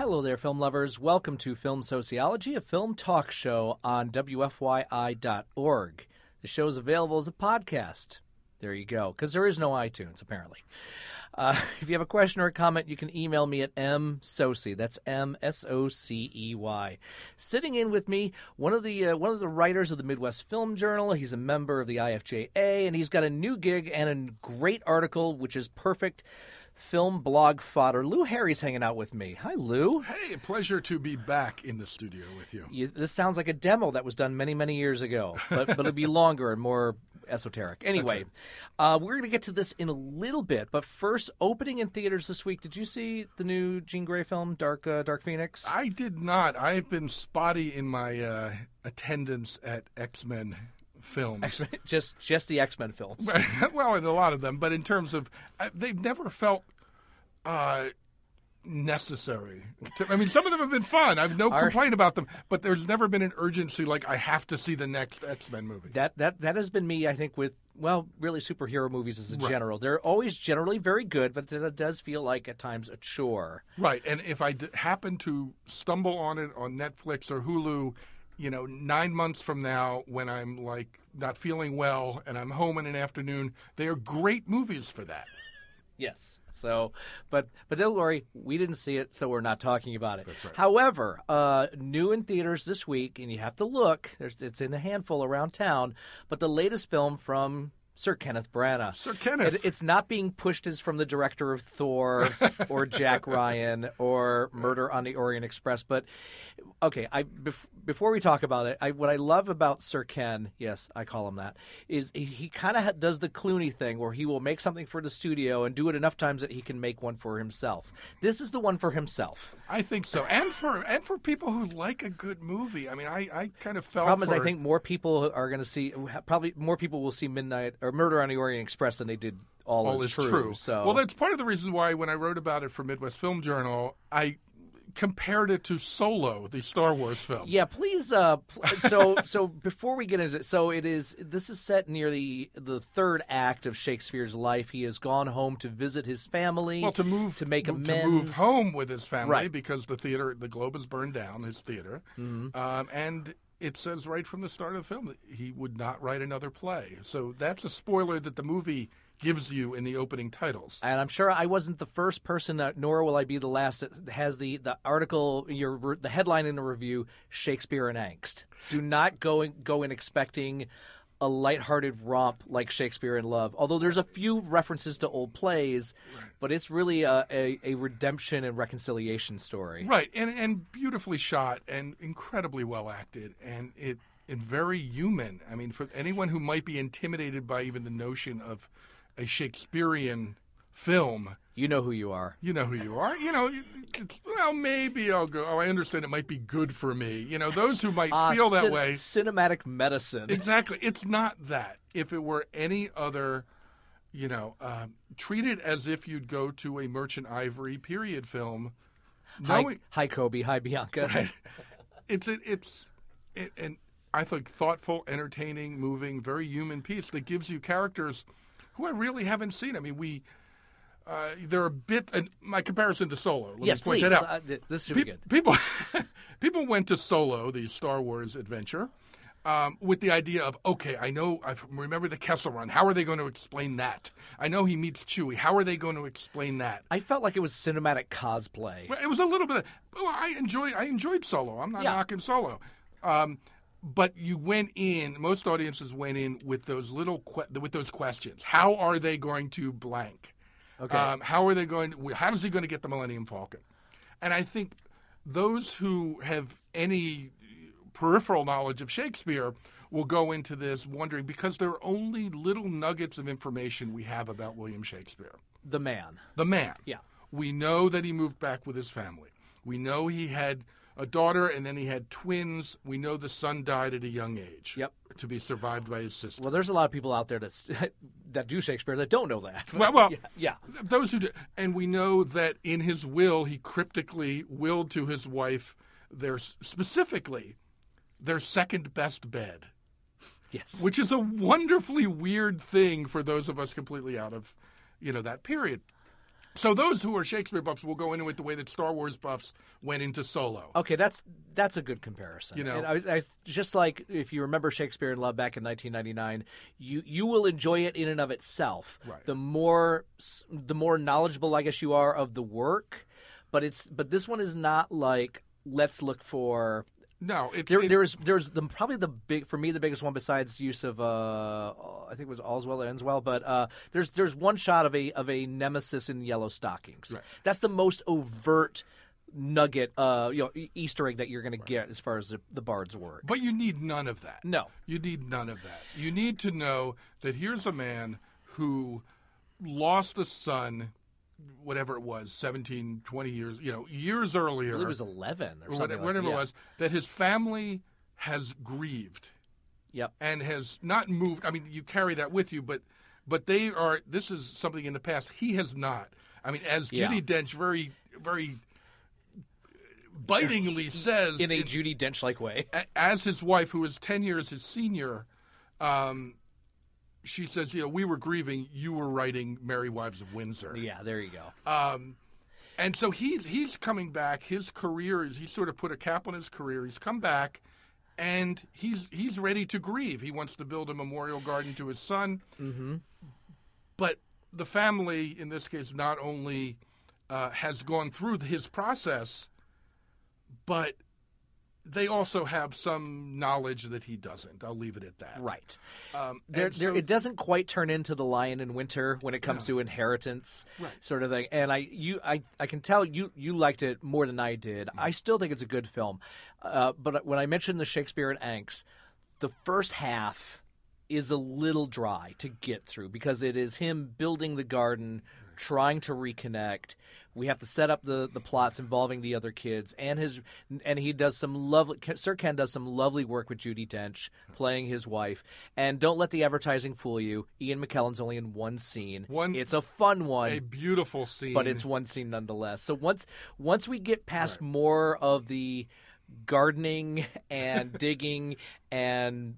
Hello there, film lovers. Welcome to Film Sociology, a film talk show on WFYI.org. The show is available as a podcast. There you go, because there is no iTunes, apparently. If you have a question or a comment, you can email me at msocey. That's MSOCEY. Sitting in with me, one of the writers of the Midwest Film Journal. He's a member of the IFJA, and he's got a new gig and a great article, which is perfect film blog fodder. Lou Harry's hanging out with me. Hi, Lou. Hey, a pleasure to be back in the studio with you. This sounds like a demo that was done many, many years ago, but it'll be longer and more esoteric. Anyway, we're going to get to this in a little bit, but first, opening in theaters this week. Did you see the new Jean Grey film, Dark Phoenix? I did not. I've been spotty in my attendance at X-Men films. X-Men, just the X-Men films. Well, in a lot of them, but in terms of, they've never felt necessary. I mean, some of them have been fun. I have no complaint about them, but there's never been an urgency like I have to see the next X-Men movie. That has been me, I think, with, well, really superhero movies as a general. They're always generally very good, but it does feel like at times a chore. Right, and if I happen to stumble on it on Netflix or Hulu, 9 months from now when I'm like not feeling well and I'm home in an afternoon, they are great movies for that. Yes. So, but don't worry, we didn't see it, so we're not talking about it. That's right. However, new in theaters this week, and you have to look. It's in a handful around town. But the latest film from Sir Kenneth Branagh. Sir Kenneth. It's not being pushed as from the director of Thor or Jack Ryan or Murder on the Orient Express. But, okay, before we talk about it, what I love about Sir Ken, yes, I call him that, is he kind of does the Clooney thing where he will make something for the studio and do it enough times that he can make one for himself. This is the one for himself. I think so. And for people who like a good movie. I mean, I kind of felt Problem is, I think more people are going to see, probably more people will see Midnight or Murder on the Orient Express than they did All is True. So, well, that's part of the reason why when I wrote about it for Midwest Film Journal, I compared it to Solo, the Star Wars film. Yeah, please. So before we get into it, this is set near the third act of Shakespeare's life. He has gone home to visit his family. Well, to make amends. To move home with his family, right, because the Globe has burned down, his theater. Mm-hmm. And it says right from the start of the film that he would not write another play. So that's a spoiler that the movie gives you in the opening titles. And I'm sure I wasn't the first person, nor will I be the last, that has the article, the headline in the review, Shakespeare and Angst. Do not go in expecting a lighthearted romp like Shakespeare in Love. Although there's a few references to old plays, right, but it's really a redemption and reconciliation story. Right, and beautifully shot and incredibly well acted, and it very human. I mean, for anyone who might be intimidated by even the notion of a Shakespearean film. You know who you are. You know who you are. Well, maybe I'll go. Oh, I understand it might be good for me. Those who might feel that way. Cinematic medicine. Exactly. It's not that. If it were any other, treat it as if you'd go to a Merchant Ivory period film. Hi, Kobe. Hi, Bianca. Right. It's and I think thoughtful, entertaining, moving, very human piece that gives you characters who I really haven't seen. I mean, they're a bit. And my comparison to Solo. Let me point that out. This should be good. People went to Solo, the Star Wars adventure, with the idea of, okay, I remember the Kessel Run. How are they going to explain that? I know he meets Chewie. How are they going to explain that? I felt like it was cinematic cosplay. It was a little bit. I enjoyed Solo. I'm not knocking Solo. But you went in. Most audiences went in with those with those questions. How are they going to blank? Okay. How is he going to get the Millennium Falcon? And I think those who have any peripheral knowledge of Shakespeare will go into this wondering, because there are only little nuggets of information we have about William Shakespeare. The man. Yeah. We know that he moved back with his family. We know he had a daughter, and then he had twins. We know the son died at a young age. Yep. To be survived by his sister. Well, there's a lot of people out there that do Shakespeare that don't know that. Well, yeah. Those who do. And we know that in his will, he cryptically willed to his wife specifically their second best bed. Yes. Which is a wonderfully weird thing for those of us completely out of, that period. So those who are Shakespeare buffs will go into it the way that Star Wars buffs went into Solo. Okay, that's a good comparison. You know. And I just like if you remember Shakespeare in Love back in 1999, you will enjoy it in and of itself. Right. The more knowledgeable, I guess, you are of the work, but this one is not like let's look for. No, there's probably the biggest one besides use of I think it was All's Well That Ends Well, but there's one shot of a nemesis in yellow stockings. Right. That's the most overt nugget, Easter egg that you're going to get as far as the Bard's work. But you need none of that. No, you need none of that. You need to know that here's a man who lost a son. Whatever it was, 17, 20 years, years earlier. It was 11 or something whatever it was, that his family has grieved. Yep. And has not moved. I mean, you carry that with you, but they are, this is something in the past. He has not. I mean, as Judi Dench very, very bitingly says. In a Judi Dench-like way. As his wife, who is 10 years his senior, she says, we were grieving. You were writing Merry Wives of Windsor. Yeah, there you go. And so he's coming back. His career he sort of put a cap on his career. He's come back, and he's ready to grieve. He wants to build a memorial garden to his son. Mm-hmm. But the family, in this case, not only has gone through his process, but they also have some knowledge that he doesn't. I'll leave it at that. Right. It doesn't quite turn into The Lion in Winter when it comes to inheritance sort of thing. And I can tell you liked it more than I did. I still think it's a good film. But when I mentioned the Shakespeare and Angst, the first half is a little dry to get through because it is him building the garden, trying to reconnect. We have to set up the plots involving the other kids, and he does some lovely. Sir Ken does some lovely work with Judi Dench playing his wife. And don't let the advertising fool you. Ian McKellen's only in one scene. It's a fun one, a beautiful scene, but it's one scene nonetheless. So once we get past more of the gardening and digging and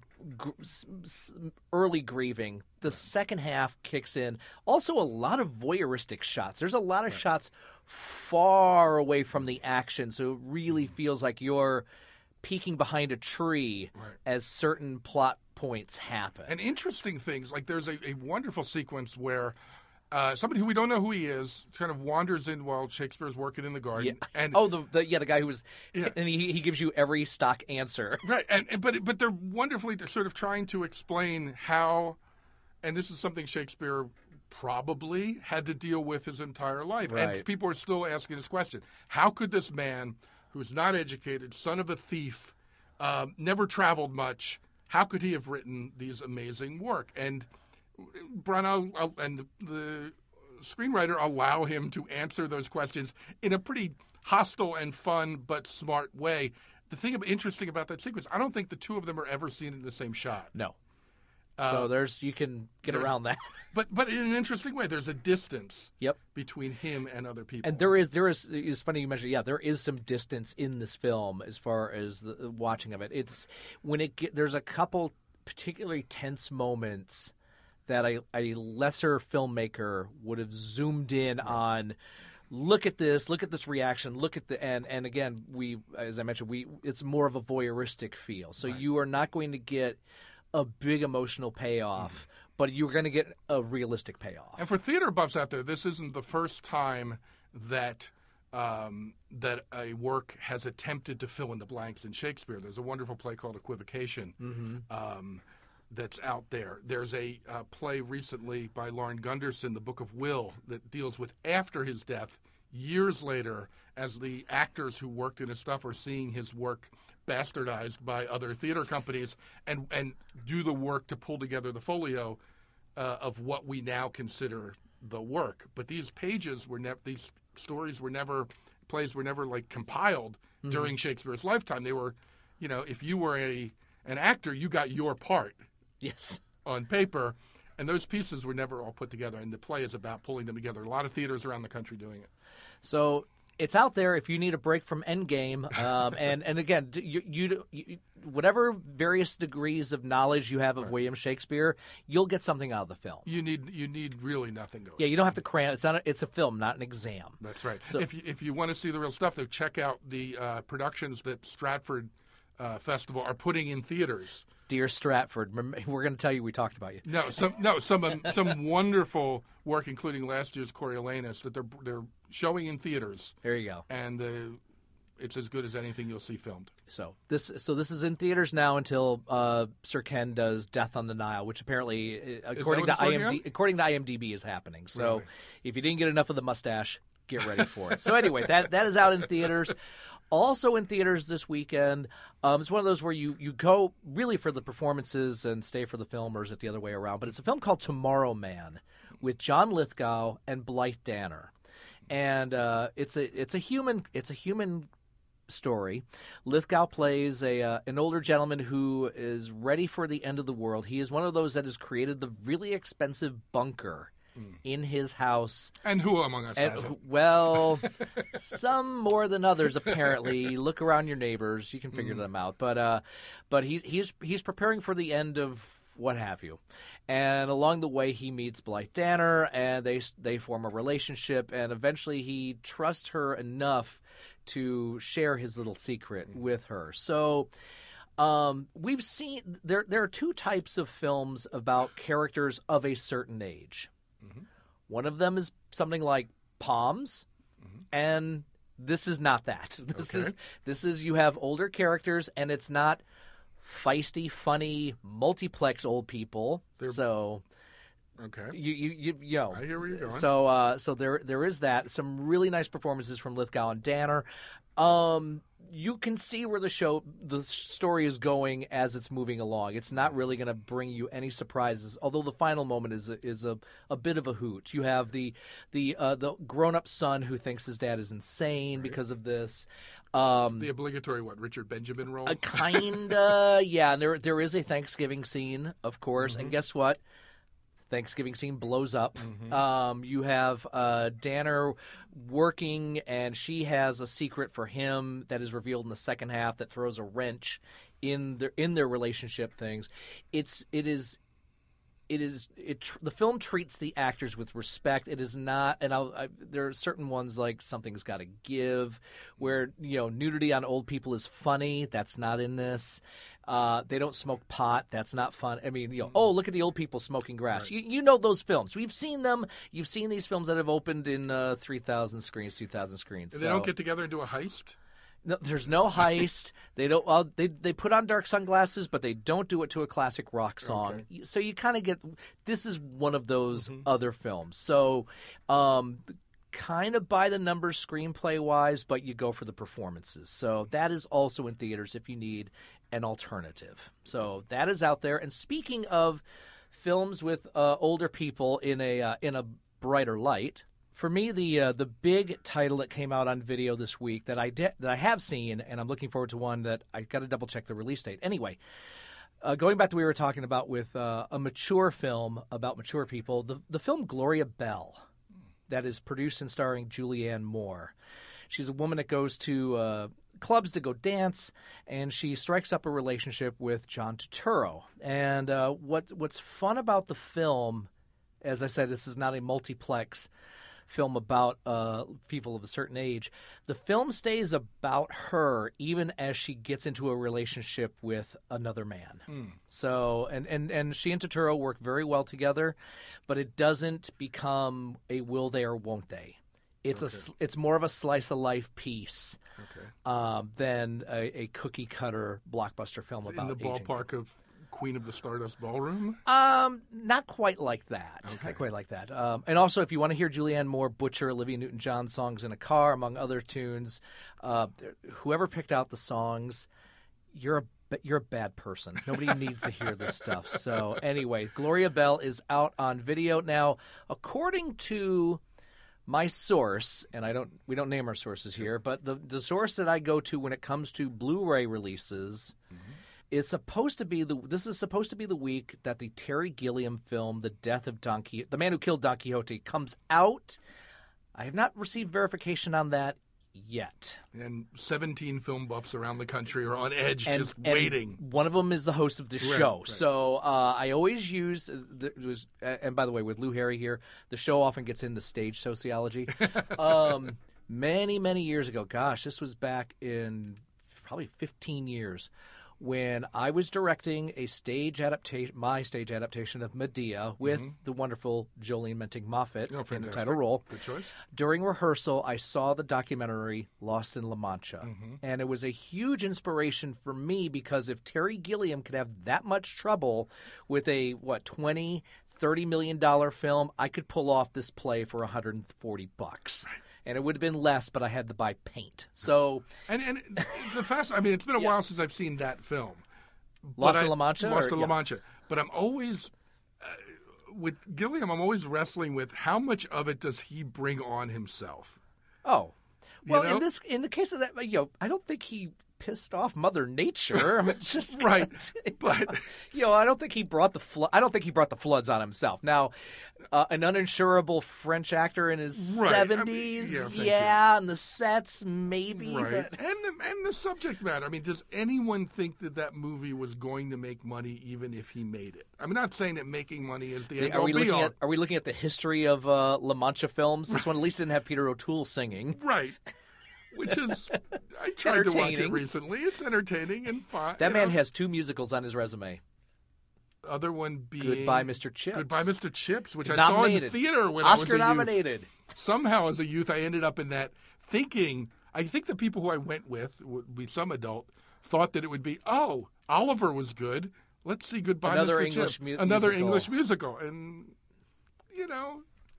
early grieving, the second half kicks in. Also, a lot of voyeuristic shots. There's a lot of shots far away from the action, so it really feels like you're peeking behind a tree as certain plot points happen. And interesting things, like there's a wonderful sequence where somebody who we don't know who he is kind of wanders in while Shakespeare's working in the garden. Yeah. And the guy who was, and he gives you every stock answer. Right, but they're wonderfully sort of trying to explain how, and this is something Shakespeare probably had to deal with his entire life. Right. And people are still asking this question: how could this man, who's not educated, son of a thief, never traveled much, how could he have written these amazing work? And Branagh and the screenwriter allow him to answer those questions in a pretty hostile and fun but smart way. The thing interesting about that sequence, I don't think the two of them are ever seen in the same shot. No. So you can get around that. But in an interesting way, there's a distance Yep. between him and other people. And there is it's funny you mentioned, there is some distance in this film as far as the watching of it. It's when there's a couple particularly tense moments that a lesser filmmaker would have zoomed in on. Look at this reaction. Look at and again, as I mentioned, it's more of a voyeuristic feel. So you are not going to get a big emotional payoff, but you're going to get a realistic payoff. And for theater buffs out there, this isn't the first time that that a work has attempted to fill in the blanks in Shakespeare. There's a wonderful play called Equivocation. That's out there. There's a play recently by Lauren Gunderson, The Book of Will, that deals with after his death, years later, as the actors who worked in his stuff are seeing his work bastardized by other theater companies and do the work to pull together the folio of what we now consider the work. But these pages were never, these stories were never, plays were never like compiled during Shakespeare's lifetime. They were, if you were an actor, you got your part. Yes. On paper, and those pieces were never all put together, and the play is about pulling them together. A lot of theaters around the country doing it. So It's out there if you need a break from Endgame. And again, you whatever various degrees of knowledge you have of William Shakespeare, you'll get something out of the film. You need really nothing going. Yeah, you don't have to cram. It's a film, not an exam. That's right. So, if you want to see the real stuff, though, check out the productions that Stratford Festival are putting in theaters. Dear Stratford, we're going to tell you we talked about you. Some wonderful work, including last year's Coriolanus, that they're showing in theaters. There you go. And it's as good as anything you'll see filmed. So this is in theaters now until Sir Ken does Death on the Nile, which apparently, according to IMDb, is happening. So Really? if you didn't get enough of the mustache, get ready for it. So anyway, that is out in theaters. Also in theaters this weekend. It's one of those where you go really for the performances and stay for the film, or is it the other way around? But it's a film called Tomorrow Man with John Lithgow and Blythe Danner, and it's a human story. Lithgow plays an older gentleman who is ready for the end of the world. He is one of those that has created the really expensive bunker in his house. And who among us has it? Well, some more than others, apparently. Look around your neighbors. You can figure them out. But he's preparing for the end of what have you. And along the way, he meets Blythe Danner, and they form a relationship, and eventually he trusts her enough to share his little secret with her. So we've seen there are two types of films about characters of a certain age. One of them is something like Palms, and this is not that. This is you have older characters, and it's not feisty, funny, multiplex old people. So okay, you know. I hear where you're going. So there is that. Some really nice performances from Lithgow and Danner. You can see where the story is going as it's moving along. It's not really going to bring you any surprises, although the final moment is a bit of a hoot. You have the grown-up son who thinks his dad is insane because of this. The obligatory Richard Benjamin role? Kinda, yeah. And there is a Thanksgiving scene, of course, and guess what? Thanksgiving scene blows up. You have Danner working, and she has a secret for him that is revealed in the second half that throws a wrench in their relationship things. The film treats the actors with respect. It is not, and there are certain ones like Something's Gotta Give, where nudity on old people is funny. That's not in this. They don't smoke pot. That's not fun. I mean, oh, look at the old people smoking grass. Right. You know those films. We've seen them. You've seen these films that have opened in 3,000 screens, 2,000 screens. And they don't get together and do a heist? No, there's no heist. They don't. Well, they put on dark sunglasses, but they don't do it to a classic rock song. Okay. So you kind of get. This is one of those other films. So, kind of by the numbers screenplay wise, but you go for the performances. So that is also in theaters if you need an alternative. So that is out there. And speaking of films with older people in a brighter light. For me, the big title that came out on video this week that I have seen, and I'm looking forward to one that I got to double check the release date. Anyway, going back to what we were talking about with a mature film about mature people, the film Gloria Bell, that is produced and starring Julianne Moore. She's a woman that goes to clubs to go dance, and she strikes up a relationship with John Turturro. And what's fun about the film, as I said, this is not a multiplex film about people of a certain age. The film stays about her even as she gets into a relationship with another man. So and she and Turturro work very well together, but it doesn't become a will they or won't they. It's more of a slice of life piece than a cookie cutter blockbuster film about in the ballpark of Queen of the Stardust Ballroom? Not quite like that. Okay. Not quite like that. And also, if you want to hear Julianne Moore butcher Olivia Newton-John songs in a car, among other tunes, whoever picked out the songs, you're a bad person. Nobody needs to hear this stuff. So anyway, Gloria Bell is out on video now. According to my source, and we don't name our sources here, but the source that I go to when it comes to Blu-ray releases. This is supposed to be the week that the Terry Gilliam film, The Death of The Man Who Killed Don Quixote, comes out. I have not received verification on that yet. And 17 film buffs around the country are on edge, just And waiting. one of them is the host of the show. Right. So I always use, and by the way, with Lou Harry here, the show often gets into stage sociology. Many, many years ago, gosh, this was back in probably 15 years, when I was directing a stage adaptation, my stage adaptation of Medea with the wonderful Jolene Menting-Moffat in the fantastic. title role. Good choice. During rehearsal, I saw the documentary Lost in La Mancha, and it was a huge inspiration for me because if Terry Gilliam could have that much trouble with a, $20, $30 million film, I could pull off this play for $140. And it would have been less, but I had to buy paint. So, And the fast. I mean, it's been a while since I've seen that film. Lost in La Mancha? Lost in La Mancha. But I'm always with Gilliam. I'm always wrestling with how much of it does he bring on himself. Oh, well, You know? in the case of that, I don't think he pissed off Mother Nature. I mean, it's just Right, but I don't think he brought the flood. I don't think he brought the floods on himself. Now, an uninsurable French actor in his Right. I mean, 70s, thank you. and the sets maybe. right, But... and the subject matter. I mean, does anyone think that movie was going to make money even if he made it? I'm not saying that making money is the end all be all. Are we looking at the history of La Mancha films? This one at least didn't have Peter O'Toole singing. Right. Which is, I tried to watch it Entertaining. recently. It's entertaining and fun. That man has 2 musicals on his resume. Other one being Goodbye, Mr. Chips. Goodbye, Mr. Chips, which I Nominated. saw in theater when I was a Oscar youth. nominated. Somehow, as a youth, I ended up in that thinking. I think the people who I went with, would be some adult, thought that it would be, oh, Oliver was good. Let's see Goodbye, Another Mr. English Chips. mu- Another musical. English musical, and you know.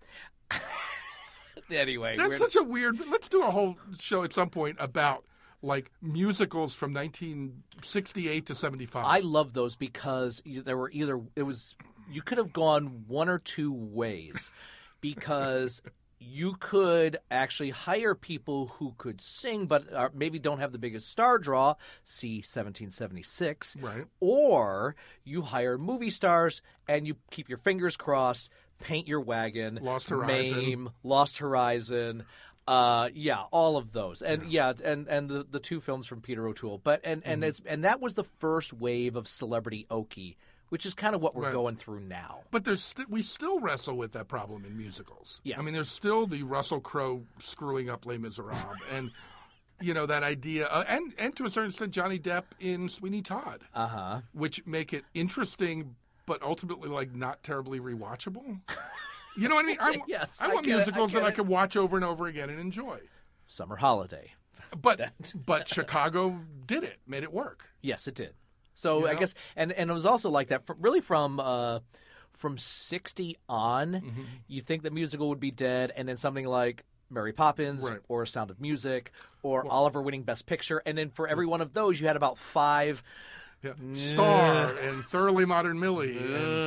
Anyway, That's such a weird. Let's do a whole show at some point about like musicals from 1968 to 75. I love those because there were you could have gone one or two ways because you could actually hire people who could sing but maybe don't have the biggest star draw, see 1776, Right. or you hire movie stars and you keep your fingers crossed, Paint Your Wagon, Lost Horizon. Mame, Lost Horizon. All of those, and and the 2 films from Peter O'Toole, but and that was the first wave of celebrity okie, which is kind of what we're Right. going through now. But we still wrestle with that problem in musicals. Yes. I mean, there's still the Russell Crowe screwing up Les Miserables, and that idea, and to a certain extent, Johnny Depp in Sweeney Todd, which make it interesting, but ultimately like not terribly rewatchable. You know what I mean? Yes, I I want get it, musicals I get that I it. can watch over and over again and enjoy. Summer Holiday, But Chicago did it, made it work. yes, it did. So You I know? guess, and it was also like that, really from 60 on. You think the musical would be dead, and then something like Mary Poppins Right. or Sound of Music or Oliver winning Best Picture, and then for every one of those, you had about 5. Yeah. Star and Thoroughly Modern Millie.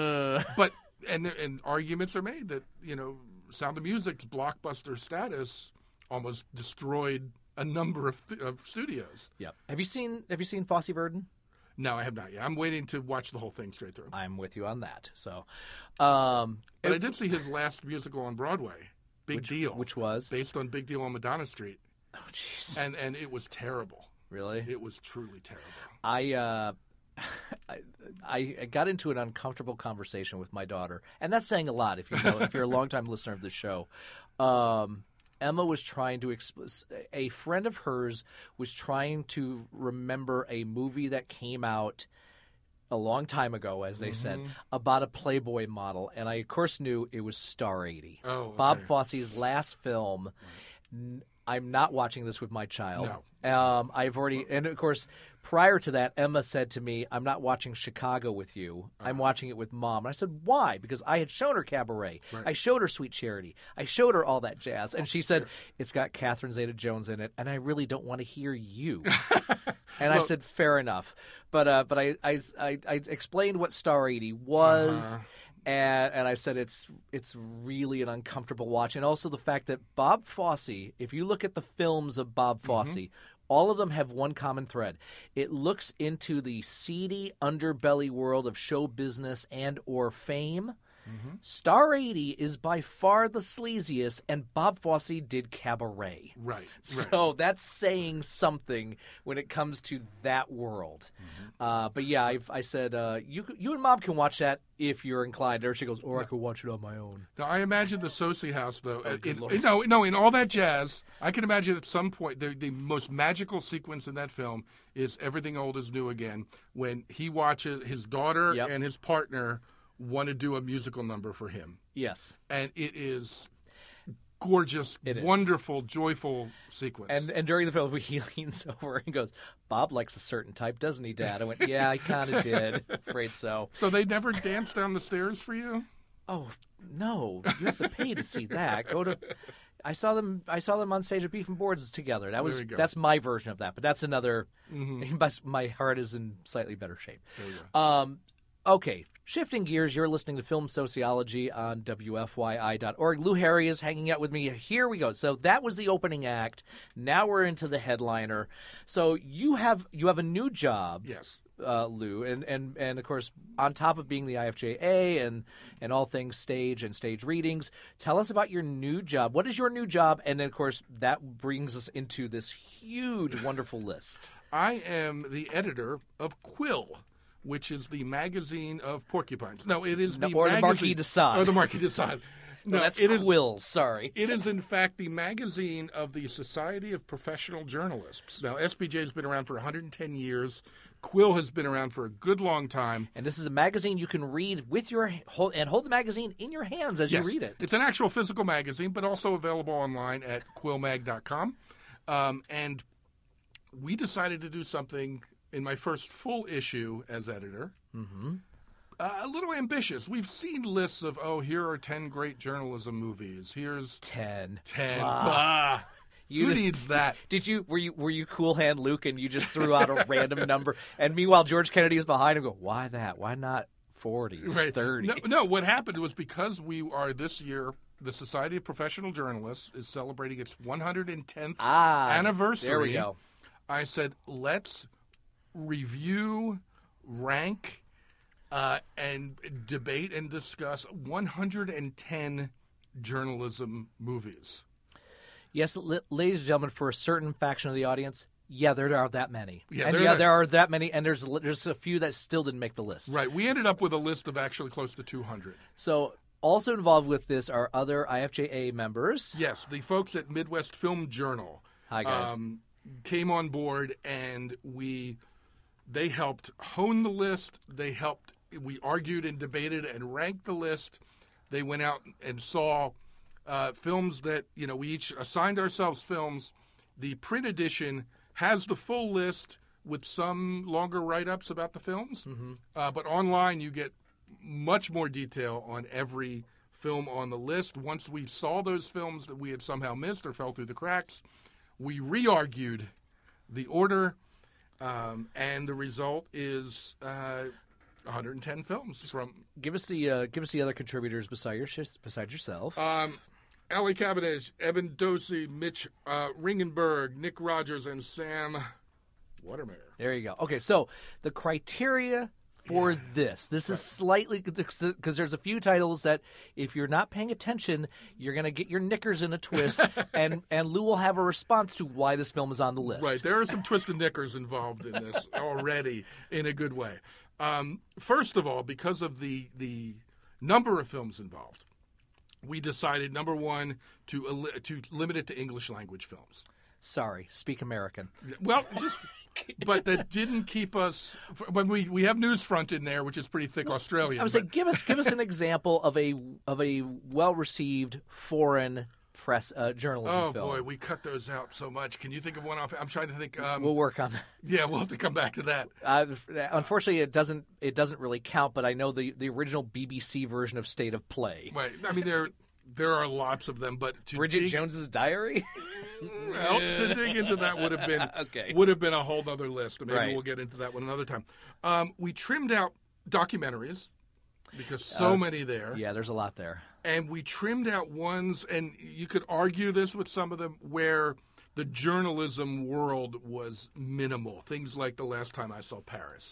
And arguments are made that, Sound of Music's blockbuster status almost destroyed a number of studios. Yep. Have you seen Fosse Verdon? No, I have not yet. I'm waiting to watch the whole thing straight through. I'm with you on that. So, But I did see his last musical on Broadway, Big Deal, which was based on Big Deal on Madonna Street. oh jeez, And it was terrible. really? It was truly terrible. I got into an uncomfortable conversation with my daughter, and that's saying a lot if you're a longtime listener of the show. Emma was trying to a friend of hers was trying to remember a movie that came out a long time ago, as they said, about a Playboy model, and I of course knew it was Star 80. Oh, okay. Bob Fosse's last film. I'm not watching this with my child. No. I've already, and of course, prior to that, Emma said to me, "I'm not watching Chicago with you. I'm watching it with Mom." And I said, "Why?" Because I had shown her Cabaret. Right. I showed her Sweet Charity. I showed her all that jazz, and she said, "It's got Catherine Zeta-Jones in it, and I really don't want to hear you." And I said, "Fair enough," but I explained what Star 80 was. And I said it's really an uncomfortable watch, and also the fact that Bob Fosse, if you look at the films of Bob Fosse, all of them have one common thread. It looks into the seedy underbelly world of show business and or fame, Star 80 is by far the sleaziest, and Bob Fosse did Cabaret. Right. So that's saying something when it comes to that world. But yeah, I said, you and Mom can watch that if you're inclined. Or she goes, or I could watch it on my own. Now, I imagine the Sosie house, though. Lord. In all that jazz, I can imagine at some point the most magical sequence in that film is Everything Old is New Again, when he watches his daughter and his partner want to do a musical number for him. Yes. And it is gorgeous, wonderful, joyful sequence. And during the film, he leans over and goes, Bob likes a certain type, doesn't he, Dad? I went, yeah, I kind of did. Afraid so. So they never danced down the stairs for you? Oh, no. You have to pay to see that. I saw them on stage at Beef and Boards together. That's my version of that, but that's another. My heart is in slightly better shape. There you go. Okay, shifting gears, you're listening to Film Sociology on WFYI.org. Lou Harry is hanging out with me. Here we go. So that was the opening act. Now we're into the headliner. So you have a new job. Yes. Lou, and of course, on top of being the IFJA and all things stage and stage readings, tell us about your new job. What is your new job? And then, of course, that brings us into this huge, wonderful list. I am the editor of Quill, which is the magazine of porcupines. No, it is the Marquis de Sade. Or the Marquis de Sade. No, that's Quill, sorry. It is, in fact, the magazine of the Society of Professional Journalists. Now, SPJ has been around for 110 years. Quill has been around for a good long time. And this is a magazine you can read with hold the magazine in your hands as you read it. It's an actual physical magazine, but also available online at quillmag.com. And we decided to do something in my first full issue as editor. A little ambitious. We've seen lists of, here are 10 great journalism movies. Here's 10. Blah. Who needs that? Were you Cool Hand Luke and you just threw out a random number? And meanwhile, George Kennedy is behind him. Go, why that? Why not 40? Right. 30? No. What happened was because we are this year, the Society of Professional Journalists is celebrating its 110th anniversary. There we go. I said, let's review, rank, and debate and discuss 110 journalism movies. Yes, ladies and gentlemen, for a certain faction of the audience, there are that many. There are that many, and there's a few that still didn't make the list. Right. We ended up with a list of actually close to 200. So also involved with this are other IFJA members. Yes, the folks at Midwest Film Journal. Hi, guys. Came on board, and they helped hone the list. We argued and debated and ranked the list. They went out and saw films that, we each assigned ourselves films. The print edition has the full list with some longer write-ups about the films. But online you get much more detail on every film on the list. Once we saw those films that we had somehow missed or fell through the cracks, we re-argued the order, and the result is 110 films. Give us the other contributors besides yourself. Ali Cabanez, Evan Dosey, Mitch Ringenberg, Nick Rogers, and Sam Watermeyer. There you go. Okay, so the criteria for this is slightly, because there's a few titles that if you're not paying attention, you're going to get your knickers in a twist, and Lou will have a response to why this film is on the list. Right, there are some twisted knickers involved in this already in a good way. First of all, because of the number of films involved, we decided, number one, to limit it to English language films. Sorry, speak American. Well, but that didn't keep us. When we have Newsfront in there, which is pretty thick Australian. I was saying, give us an example of a well received foreign press journalism film. Oh boy, we cut those out so much. Can you think of one off? I'm trying to think. We'll work on that. Yeah, we'll have to come back to that. Unfortunately, it doesn't really count. But I know the original BBC version of State of Play. Right. I mean, there are lots of them, but Bridget Jones's Diary. Well, to dig into that would have been a whole other list. Maybe we'll get into that one another time. We trimmed out documentaries because so many there. Yeah, there's a lot there. And we trimmed out ones, and you could argue this with some of them, where the journalism world was minimal. Things like The Last Time I Saw Paris.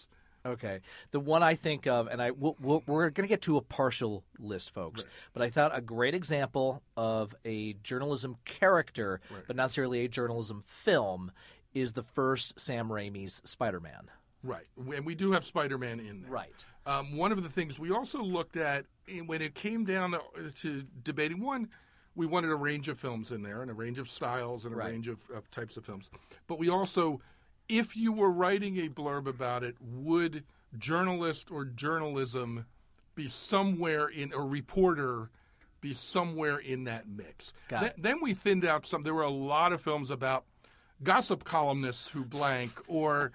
Okay. The one I think of, and we're going to get to a partial list, folks, but I thought a great example of a journalism character, but not necessarily a journalism film, is the first Sam Raimi's Spider-Man. Right. And we do have Spider-Man in there. Right. One of the things we also looked at when it came down to debating, one, we wanted a range of films in there and a range of styles and a range of types of films. But we also, if you were writing a blurb about it, would journalist or journalism be somewhere in, a reporter be somewhere in that mix? Then we thinned out some. There were a lot of films about gossip columnists who blank, or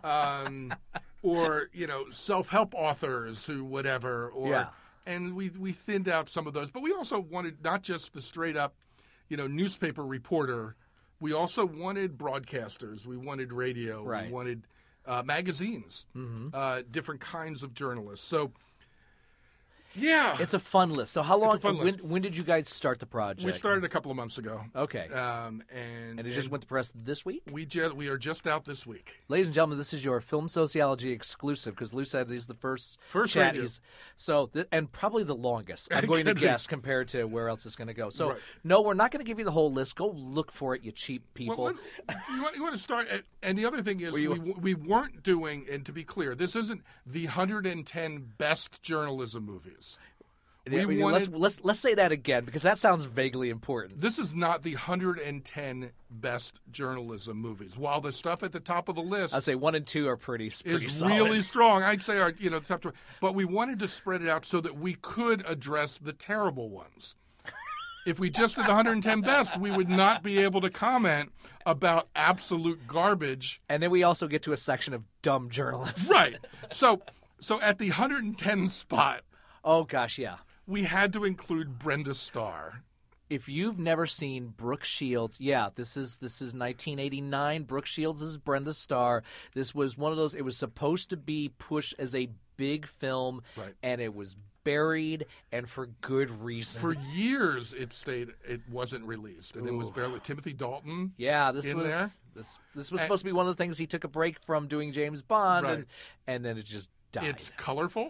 self-help authors who whatever, and we thinned out some of those. But we also wanted not just the straight up, newspaper reporter. We also wanted broadcasters. We wanted radio. We wanted magazines. Different kinds of journalists. So. Yeah. It's a fun list. So how long, when did you guys start the project? We started a couple of months ago. Okay. And it just went to press this week? We are just out this week. Ladies and gentlemen, this is your Film Sociology exclusive, because Lou said these are the first chatties. So, and probably the longest, I'm going to guess, compared to where else it's going to go. So, no, we're not going to give you the whole list. Go look for it, you cheap people. Well, you want to start, and the other thing is we weren't doing, and to be clear, this isn't the 110 best journalism movies. Let's say that again, because that sounds vaguely important. This is not the 110 best journalism movies. While the stuff at the top of the list, I'd say 1 and 2 are pretty solid. Really strong. I'd say our top 20. But we wanted to spread it out so that we could address the terrible ones. If we just did the 110 best, we would not be able to comment about absolute garbage. And then we also get to a section of dumb journalists. Right. So at the 110 spot. Oh gosh, yeah. We had to include Brenda Starr. If you've never seen Brooke Shields, this is 1989. Brooke Shields is Brenda Starr. This was one of those. It was supposed to be pushed as a big film, and it was buried, and for good reason. For years, it wasn't released, and it was barely Timothy Dalton. Yeah, this was supposed to be one of the things he took a break from doing James Bond, and then it just died. It's colorful.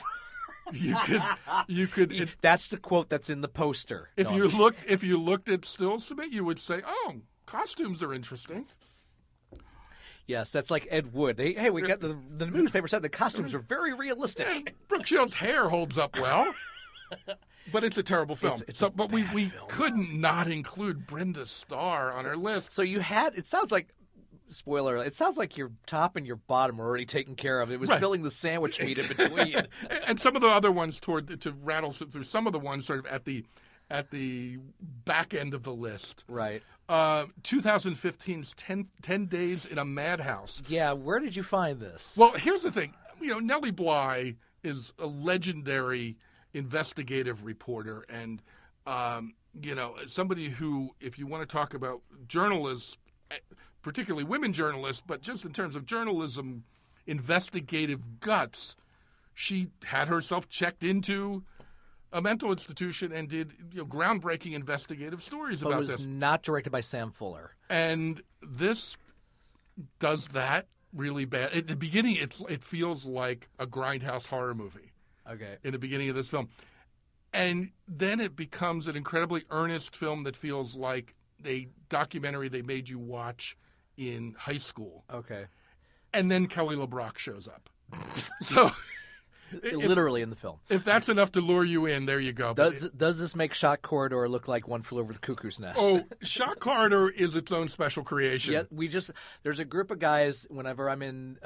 You could. That's the quote that's in the poster. If you looked at still submit, you would say, "Oh, costumes are interesting." Yes, that's like Ed Wood. Hey, we got the newspaper said the costumes are very realistic. And Brooke Shields' hair holds up well, but it's a terrible film. But we couldn't not include Brenda Starr on our list. So you had. It sounds like. Spoiler, it sounds like your top and your bottom were already taken care of. It was filling the sandwich meat in between. And some of the other ones to rattle through some of the ones sort of at the back end of the list. Right. 2015's 10 Days in a Madhouse. Yeah, where did you find this? Well, here's the thing. Nellie Bly is a legendary investigative reporter and, somebody who, if you want to talk about journalists, particularly women journalists, but just in terms of journalism, investigative guts, she had herself checked into a mental institution and did groundbreaking investigative stories about this. But it was not directed by Sam Fuller. And this does that really bad. At the beginning, it feels like a grindhouse horror movie. Okay. In the beginning of this film. And then it becomes an incredibly earnest film that feels like a documentary they made you watch in high school. Okay. And then Kelly LeBrock shows up. So literally in the film. If that's enough to lure you in, there you go. Does this make Shock Corridor look like One Flew Over the Cuckoo's Nest? Oh, Shock Corridor is its own special creation. Yeah, there's a group of guys whenever I'm in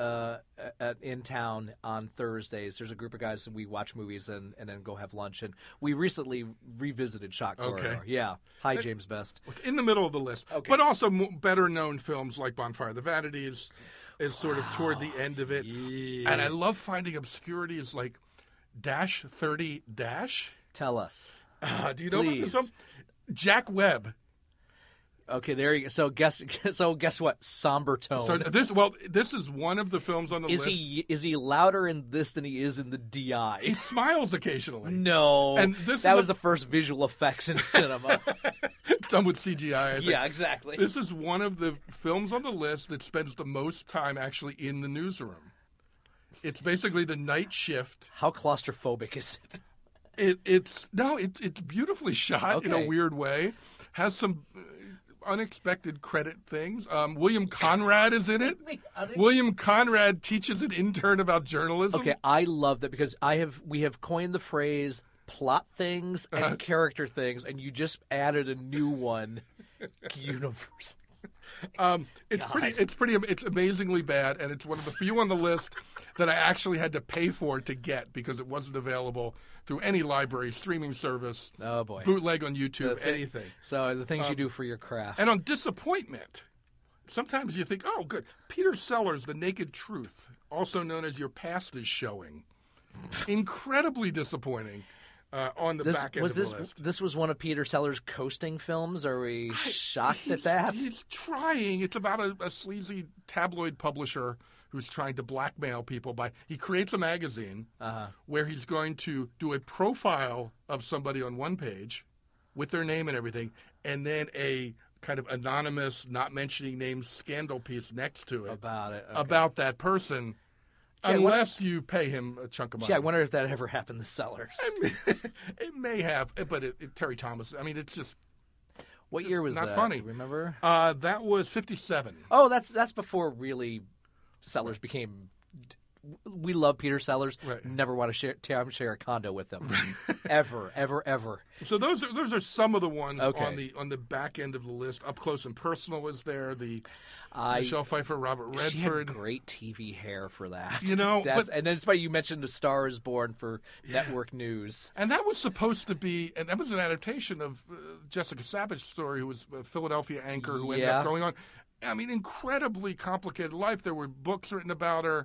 town on Thursdays. There's a group of guys and we watch movies and then go have lunch. And we recently revisited Shock Corridor. Okay. Yeah. Hi, James Best. In the middle of the list. Okay. But also better known films like Bonfire of the Vanities. Is sort of toward the end of it. Yeah. And I love finding obscurities like Dash 30 Dash. Tell us. Do you know about this film? Jack Webb. Okay, there you go. So guess what? Somber tone. So this is one of the films on the list. Is he louder in this than he is in the DI? He smiles occasionally. No. And that was the first visual effects in cinema. Done with CGI, I think. Yeah, exactly. This is one of the films on the list that spends the most time actually in the newsroom. It's basically the night shift. How claustrophobic is it? It's beautifully shot in a Okay. weird way. Has some unexpected credit things. William Conrad is in it. William Conrad teaches an intern about journalism. Okay, I love that because we have coined the phrase plot things and character things, and you just added a new one. Universe. It's amazingly bad, and it's one of the few on the list that I actually had to pay for to get because it wasn't available through any library, streaming service, Oh boy. bootleg on YouTube, anything. So the things you do for your craft. And on disappointment, sometimes you think, oh, good. Peter Sellers, The Naked Truth, also known as Your Past is Showing. Incredibly disappointing on the back end of the list. This was one of Peter Sellers' coasting films. Are we shocked at that? He's trying. It's about a sleazy tabloid publisher who's trying to blackmail people he creates a magazine where he's going to do a profile of somebody on one page with their name and everything, and then a kind of anonymous, not mentioning names scandal piece next to it about that person. Unless you pay him a chunk of money. Yeah, I wonder if that ever happened to Sellers. It may have, but Terry Thomas. I mean, it's just. What year was not that? funny. Do you remember? That was 1957. Oh, that's before really Sellers became. We love Peter Sellers. Right. Never want to share a condo with them, ever, ever, ever. So those are some of the ones Okay. on the back end of the list. Up Close and Personal is there. The Michelle Pfeiffer, Robert Redford. She had great TV hair for that. And then it's why you mentioned A Star Is Born for network news. And that was supposed to be, and that was an adaptation of Jessica Savage's story, who was a Philadelphia anchor who ended up going on. I mean, incredibly complicated life. There were books written about her.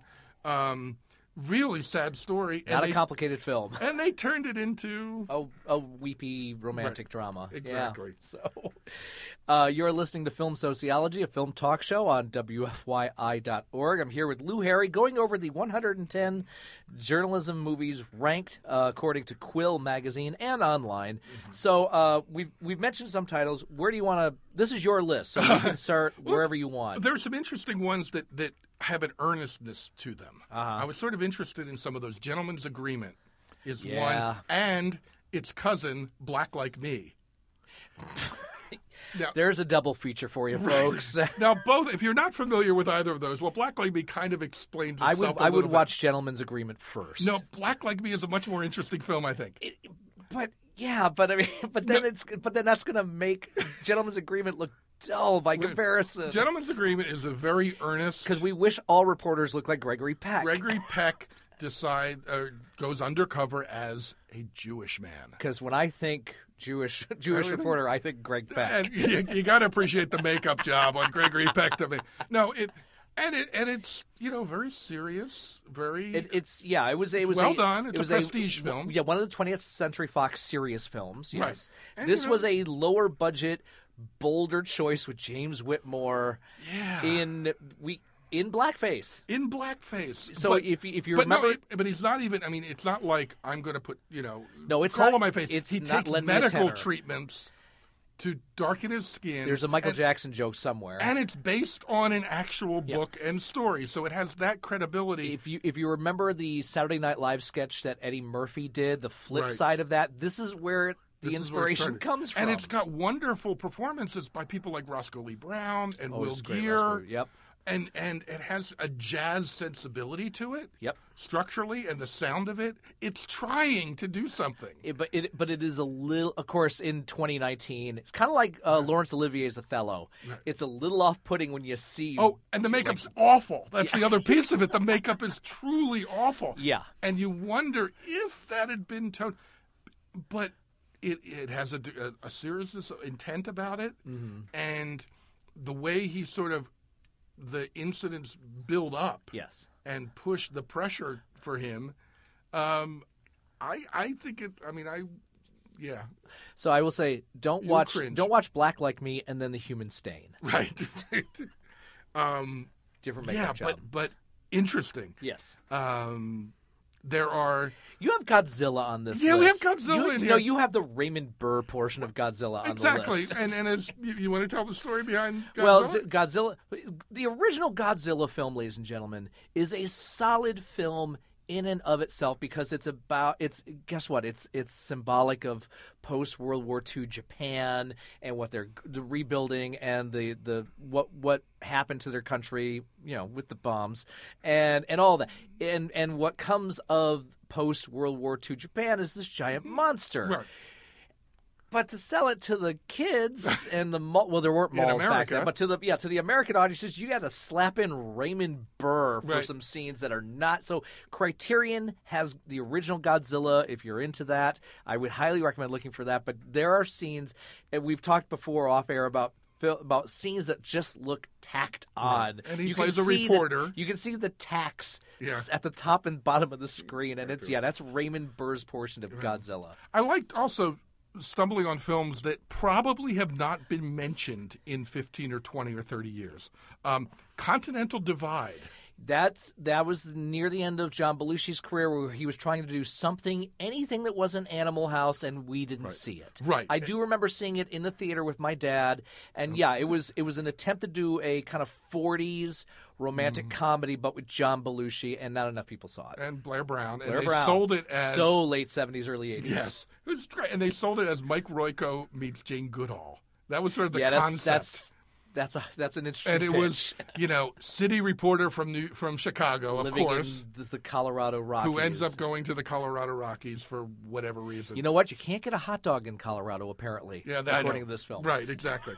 Really sad story. Not a complicated film. And they turned it into a weepy romantic drama. Exactly. Yeah. So, you're listening to Film Sociology, a film talk show on WFYI.org. I'm here with Lou Harry, going over the 110 journalism movies ranked according to Quill magazine and online. Mm-hmm. So we've mentioned some titles. Where do you want to? This is your list, so you can start wherever you want. There are some interesting ones that have an earnestness to them. I was sort of interested in some of those. Gentleman's Agreement is one, and its cousin, Black Like Me. Now, there's a double feature for you, folks. Now, both, if you're not familiar with either of those, well, Black Like Me kind of explains itself I would watch Gentleman's Agreement first. No, Black Like Me is a much more interesting film, I think. But then that's going to make Gentleman's Agreement look dull by comparison. Gentleman's Agreement is a very earnest... Because we wish all reporters looked like Gregory Peck. Gregory Peck goes undercover as a Jewish man. Because when I think Jewish reporter, I think Greg Peck. And you got to appreciate the makeup job on Gregory Peck to me. No, it's very serious, very it was well done. It's a prestige film. Yeah, one of the 20th Century Fox serious films. Yes, right. This was a lower budget, bolder choice with James Whitmore. Yeah. In blackface. In blackface. So if you remember, but he's not even. I mean, it's not like I'm going to put no, it's coal not on my face. It's he not takes medical treatments to darken his skin. There's a Michael Jackson joke somewhere, and it's based on an actual book and story, so it has that credibility. If you remember the Saturday Night Live sketch that Eddie Murphy did, the flip side of that, this is where the inspiration comes from, and it's got wonderful performances by people like Roscoe Lee Brown and Will Geer. Yep. And it has a jazz sensibility to it. Yep. Structurally, and the sound of it, it's trying to do something. But it is a little, of course, in 2019, it's kind of like Laurence Olivier's Othello. Right. It's a little off-putting when you see. Oh, and the makeup's awful. That's the other piece of it. The makeup is truly awful. Yeah. And you wonder if that had been toned, but it has a seriousness, intent about it, and the way he sort of. The incidents build up, and push the pressure for him. I think it. I mean, yeah. So I will say, don't watch Black Like Me and then The Human Stain. Right. Different makeup job. but interesting. Yes. There are. You have Godzilla on this Yeah, list. we have Godzilla in You here. know, you have the Raymond Burr portion of Godzilla on Exactly. the list. And as you want to tell the story behind Godzilla? Well, Godzilla, the original Godzilla film, ladies and gentlemen, is a solid film in and of itself because guess what? It's symbolic of post World War II Japan and what they're rebuilding and the what happened to their country, with the bombs and all that. And what comes of post World War II Japan is this giant monster. Right. But to sell it to the kids and there weren't malls back then, but to the American audiences, you had to slap in Raymond Burr for some scenes that are not. So Criterion has the original Godzilla. If you're into that, I would highly recommend looking for that. But there are scenes, and we've talked before off air about scenes that just look tacked on. And he plays a reporter. You can see the tacks at the top and bottom of the screen, and that's Raymond Burr's portion of Godzilla. I liked also stumbling on films that probably have not been mentioned in 15 or 20 or 30 years. Continental Divide. That was near the end of John Belushi's career, where he was trying to do anything that wasn't Animal House, and we didn't see it. Right. I do remember seeing it in the theater with my dad, and it was an attempt to do a kind of 40s romantic comedy, but with John Belushi, and not enough people saw it. And Blair Brown. Blair and they Brown. sold it as... So late 70s, early 80s. Yes. It was great. And they sold it as Mike Royko meets Jane Goodall. That was sort of the concept. That's an interesting And it pitch. was, city reporter from Chicago, of Living course. in the Colorado Rockies. Who ends up going to the Colorado Rockies for whatever reason. You know what? You can't get a hot dog in Colorado, apparently, according to this film. Right, exactly.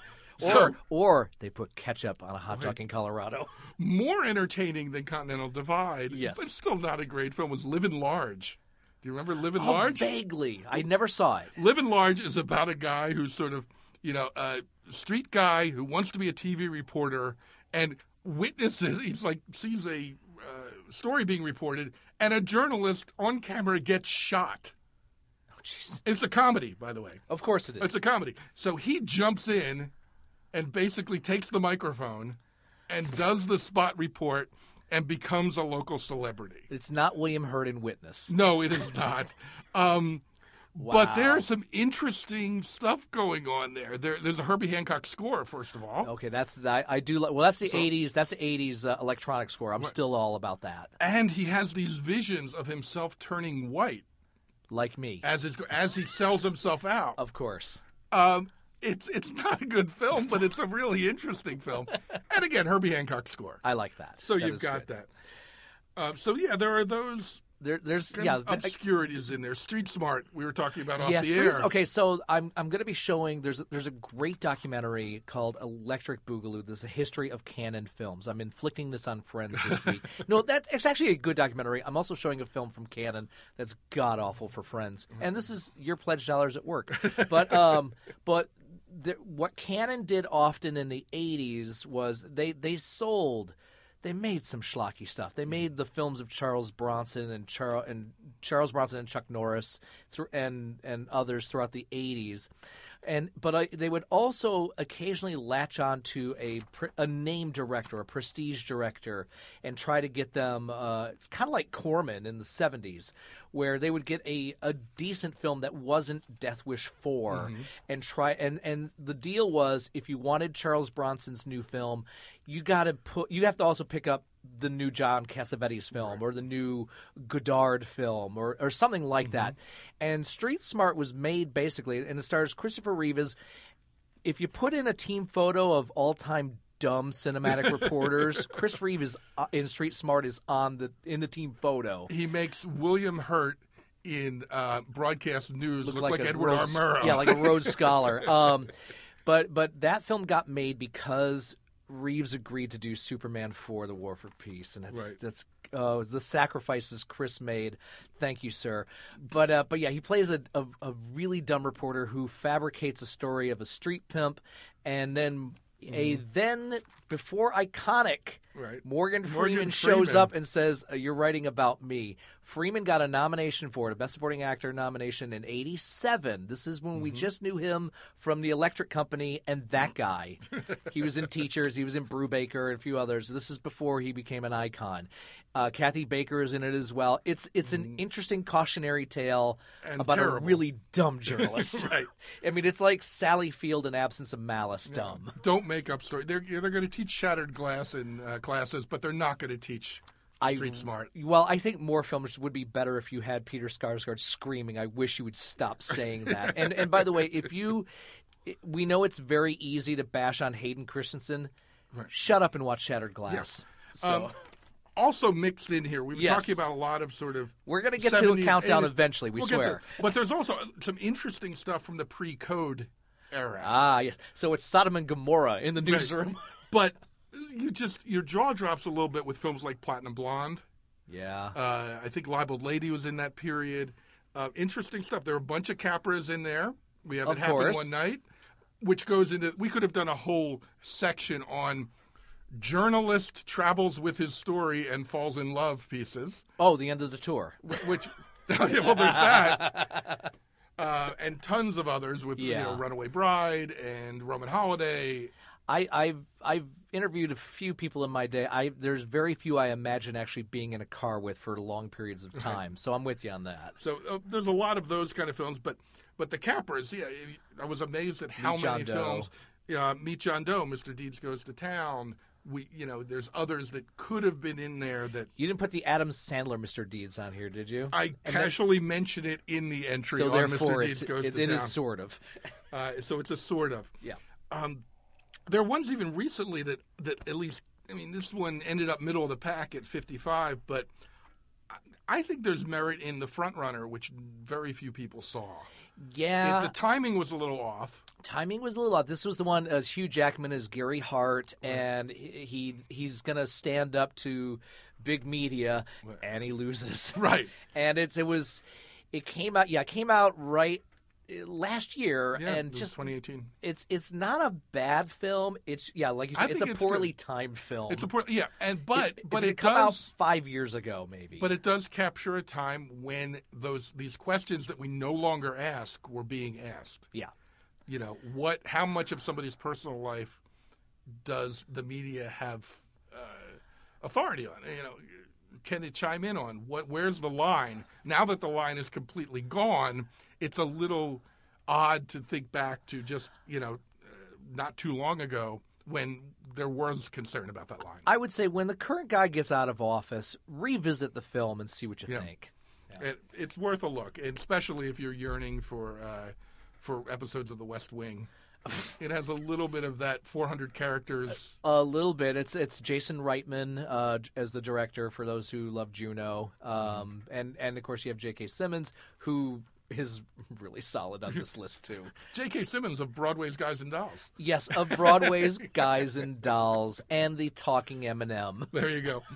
Or they put ketchup on a hot dog in Colorado. More entertaining than Continental Divide, yes, but still not a great film, was Livin' Large. Do you remember Livin' Large? Vaguely. I never saw it. Livin' Large is about a guy who's sort of, a street guy who wants to be a TV reporter and witnesses, sees a story being reported, and a journalist on camera gets shot. Oh, jeez. It's a comedy, by the way. Of course it is. It's a comedy. So he jumps in and basically takes the microphone and does the spot report and becomes a local celebrity. It's not William Hurt in Witness. No, it is not. Wow. But there's some interesting stuff going on there. There's a Herbie Hancock score, first of all. Okay, I do. Well, that's the 80s. That's the 80s electronic score. I'm still all about that. And he has these visions of himself turning white, like me, as he sells himself out. Of course. It's not a good film, but it's a really interesting film. And again, Herbie Hancock score. I like that. So you've got that. There are those. There's obscurities in there. Street Smart, we were talking about off the air. Okay, so I'm going to be showing. There's a great documentary called Electric Boogaloo. There's a history of Cannon films. I'm inflicting this on friends this week. No, it's actually a good documentary. I'm also showing a film from Cannon that's god awful for friends. And this is your pledge dollars at work. But what Cannon did often in the 80s was they made some schlocky stuff. They made the films of Charles Bronson and Charles Bronson and Chuck Norris and others throughout the 80s. But they would also occasionally latch on to a name director, a prestige director, and try to get them. It's kind of like Corman in the 70s, where they would get a decent film that wasn't Death Wish 4 and try. And the deal was, if you wanted Charles Bronson's new film, you have to also pick up the new John Cassavetes film or the new Godard film or something like that. And Street Smart was made basically, and it stars Christopher Reeve. If you put in a team photo of all-time dumb cinematic reporters, Chris Reeve is in Street Smart is in the team photo. He makes William Hurt in broadcast news look like Edward R. Murrow. Yeah, like a Rhodes Scholar. But that film got made because Reeves agreed to do Superman 4: The War for Peace, and that's the sacrifices Chris made. Thank you, sir. But yeah, he plays a really dumb reporter who fabricates a story of a street pimp, and then before iconic Morgan Freeman shows up and says, "You're writing about me." Freeman got a nomination for it, a Best Supporting Actor nomination in '87. This is when we just knew him from The Electric Company and That Guy. He was in Teachers, he was in Brubaker, and a few others. This is before he became an icon. Kathy Baker is in it as well. It's an interesting cautionary tale And about terrible. a really dumb journalist. Right. I mean, it's like Sally Field in Absence of Malice dumb. Don't make up stories. They're going to teach shattered glass in classes, but they're not going to teach street smart. Well, I think more films would be better if you had Peter Skarsgård screaming, "I wish you would stop saying that." And by the way, we know it's very easy to bash on Hayden Christensen. Right. Shut up and watch Shattered Glass. Yes. So Also mixed in here, we've been Yes. talking about a lot of sort of we're going to get to a 70s, countdown 80s. eventually, we We'll get swear. there. But there's also some interesting stuff from the pre-code era. Ah, yeah. So it's Sodom and Gomorrah in the newsroom. But your jaw drops a little bit with films like Platinum Blonde. Yeah. I think Libeled Lady was in that period. Interesting stuff. There are a bunch of Capras in there. We have Of It Happened course. One Night, which goes into. We could have done a whole section on journalist travels with his story and falls in love pieces. Oh, the end of the tour. Which, well, there's that. And tons of others with Yeah. Runaway Bride and Roman Holiday. I've interviewed a few people in my day. There's very few I imagine actually being in a car with for long periods of time. So I'm with you on that. So there's a lot of those kind of films, but the Capras, yeah, I was amazed at how Meet John many Doe. films. Meet John Doe, Mr. Deeds Goes to Town. There's others that could have been in there that You didn't put the Adam Sandler Mr. Deeds on here, did you? I casually mentioned it in the entry So on therefore, Mr. Deeds Goes to it Town. is sort of. So it's a sort of. Yeah. There are ones even recently that at least, I mean, this one ended up middle of the pack at 55, but I think there's merit in The Front Runner, which very few people saw. Yeah. The timing was a little off. Timing was a little off. This was the one as Hugh Jackman as Gary Hart, and he's going to stand up to big media, and he loses. Right. And it came out right last year, Yeah, and it was just 2018. it's not a bad film. It's like you said, it's a think it's poorly good. timed film. It's a poor, yeah, and but If it come out does 5 years ago, maybe. But it does capture a time when these questions that we no longer ask were being asked. yeah. How much of somebody's personal life does the media have authority on? Can it chime in on where's the line? Now that the line is completely gone, it's a little odd to think back to just, not too long ago when there was concern about that line. I would say when the current guy gets out of office, revisit the film and see what you Yeah. think. It's worth a look, and especially if you're yearning for episodes of The West Wing. It has a little bit of that 400 characters. A little bit. It's Jason Reitman as the director for those who love Juno, and of course you have J.K. Simmons, who is really solid on this list too. J.K. Simmons of Broadway's Guys and Dolls. Yes, of Broadway's Guys and Dolls and the Talking M&M. There you go.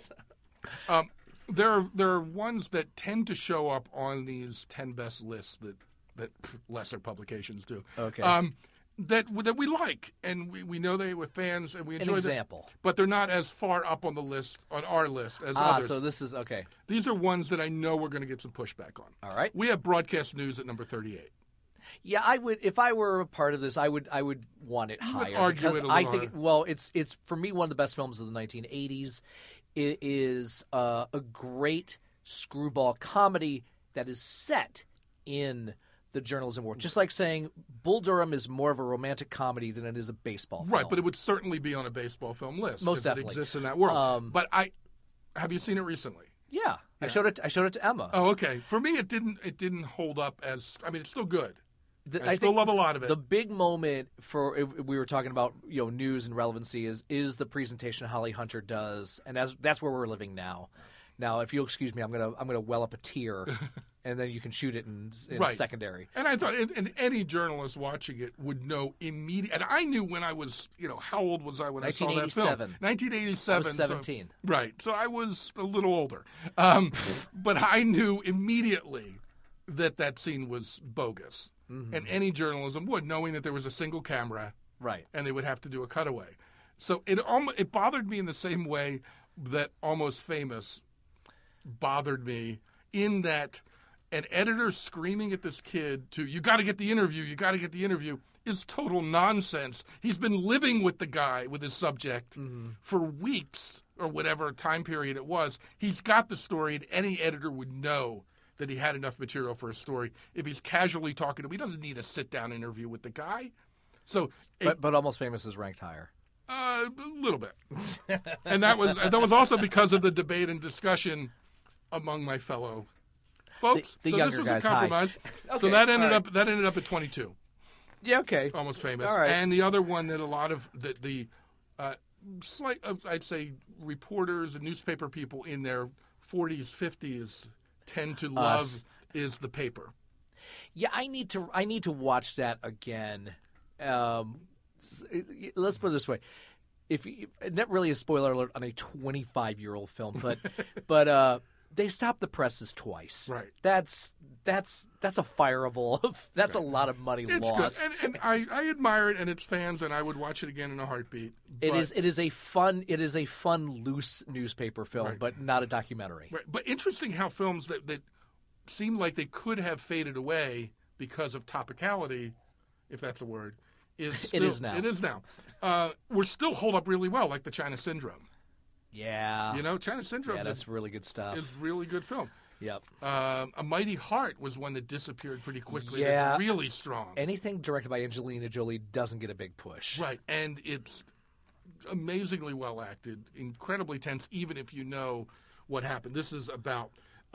There are ones that tend to show up on these 10 best lists that lesser publications do. Okay. That we like, and we know they were fans, and we An enjoy them. example. But they're not as far up on our list as others. So this is okay. These are ones that I know we're going to get some pushback on. All right. We have Broadcast News at number 38. Yeah, I would if I were a part of this, I would want it You would higher argue because it a I little think well, it's for me one of the best films of the 1980s. It is a great screwball comedy that is set in the journalism world. Just like saying Bull Durham is more of a romantic comedy than it is a baseball film. Right, but it would certainly be on a baseball film list. Most 'cause definitely. It exists in that world. But have you seen it recently? Yeah. I showed it to Emma. Oh, okay. For me, it didn't hold up as. I mean, it's still good. I still think love a lot of it. The big moment for if we were talking about news and relevancy is the presentation Holly Hunter does, and that's where we're living now. Now, if you'll excuse me, I'm gonna well up a tear, and then you can shoot it in Right. secondary. And I thought, and any journalist watching it would know immediately. And I knew when I was, how old was I when I saw that film? 1987. 1987. I was 17. Right. So I was a little older. But I knew immediately that scene was bogus. Mm-hmm. And any journalism would, knowing that there was a single camera Right. and they would have to do a cutaway. So it bothered me in the same way that Almost Famous bothered me in that an editor screaming at this kid you got to get the interview, you got to get the interview, is total nonsense. He's been living with the guy, with his subject, for weeks or whatever time period it was. He's got the story, and any editor would know that he had enough material for a story. If he's casually talking to him, he doesn't need a sit-down interview with the guy. So, but Almost Famous is ranked higher. A little bit. And that was also because of the debate and discussion among my fellow folks. The so younger this was guys, a compromise. Okay, so that ended up at 22. Yeah, okay. Almost Famous. All right. And the other one that a lot of I'd say reporters and newspaper people in their 40s, 50s tend to love is The Paper. Yeah, I need to watch that again. Let's put it this way: not really a spoiler alert on a 25-year-old film, but they stopped the presses twice. Right. That's a fireable. That's a lot of money it's lost. Good. And I admire it and its fans, and I would watch it again in a heartbeat. It is a fun loose newspaper film, Right. but not a documentary. Right. But interesting how films that seem like they could have faded away because of topicality, if that's a word, It is now. It is now. We're still hold up really well, like the China Syndrome. Yeah. China Syndrome. Yeah, that's really good stuff. Is really good film. Yep. A Mighty Heart was one that disappeared pretty quickly. Yeah. It's really strong. Anything directed by Angelina Jolie doesn't get a big push. Right, and it's amazingly well acted, incredibly tense, even if you know what happened. This is about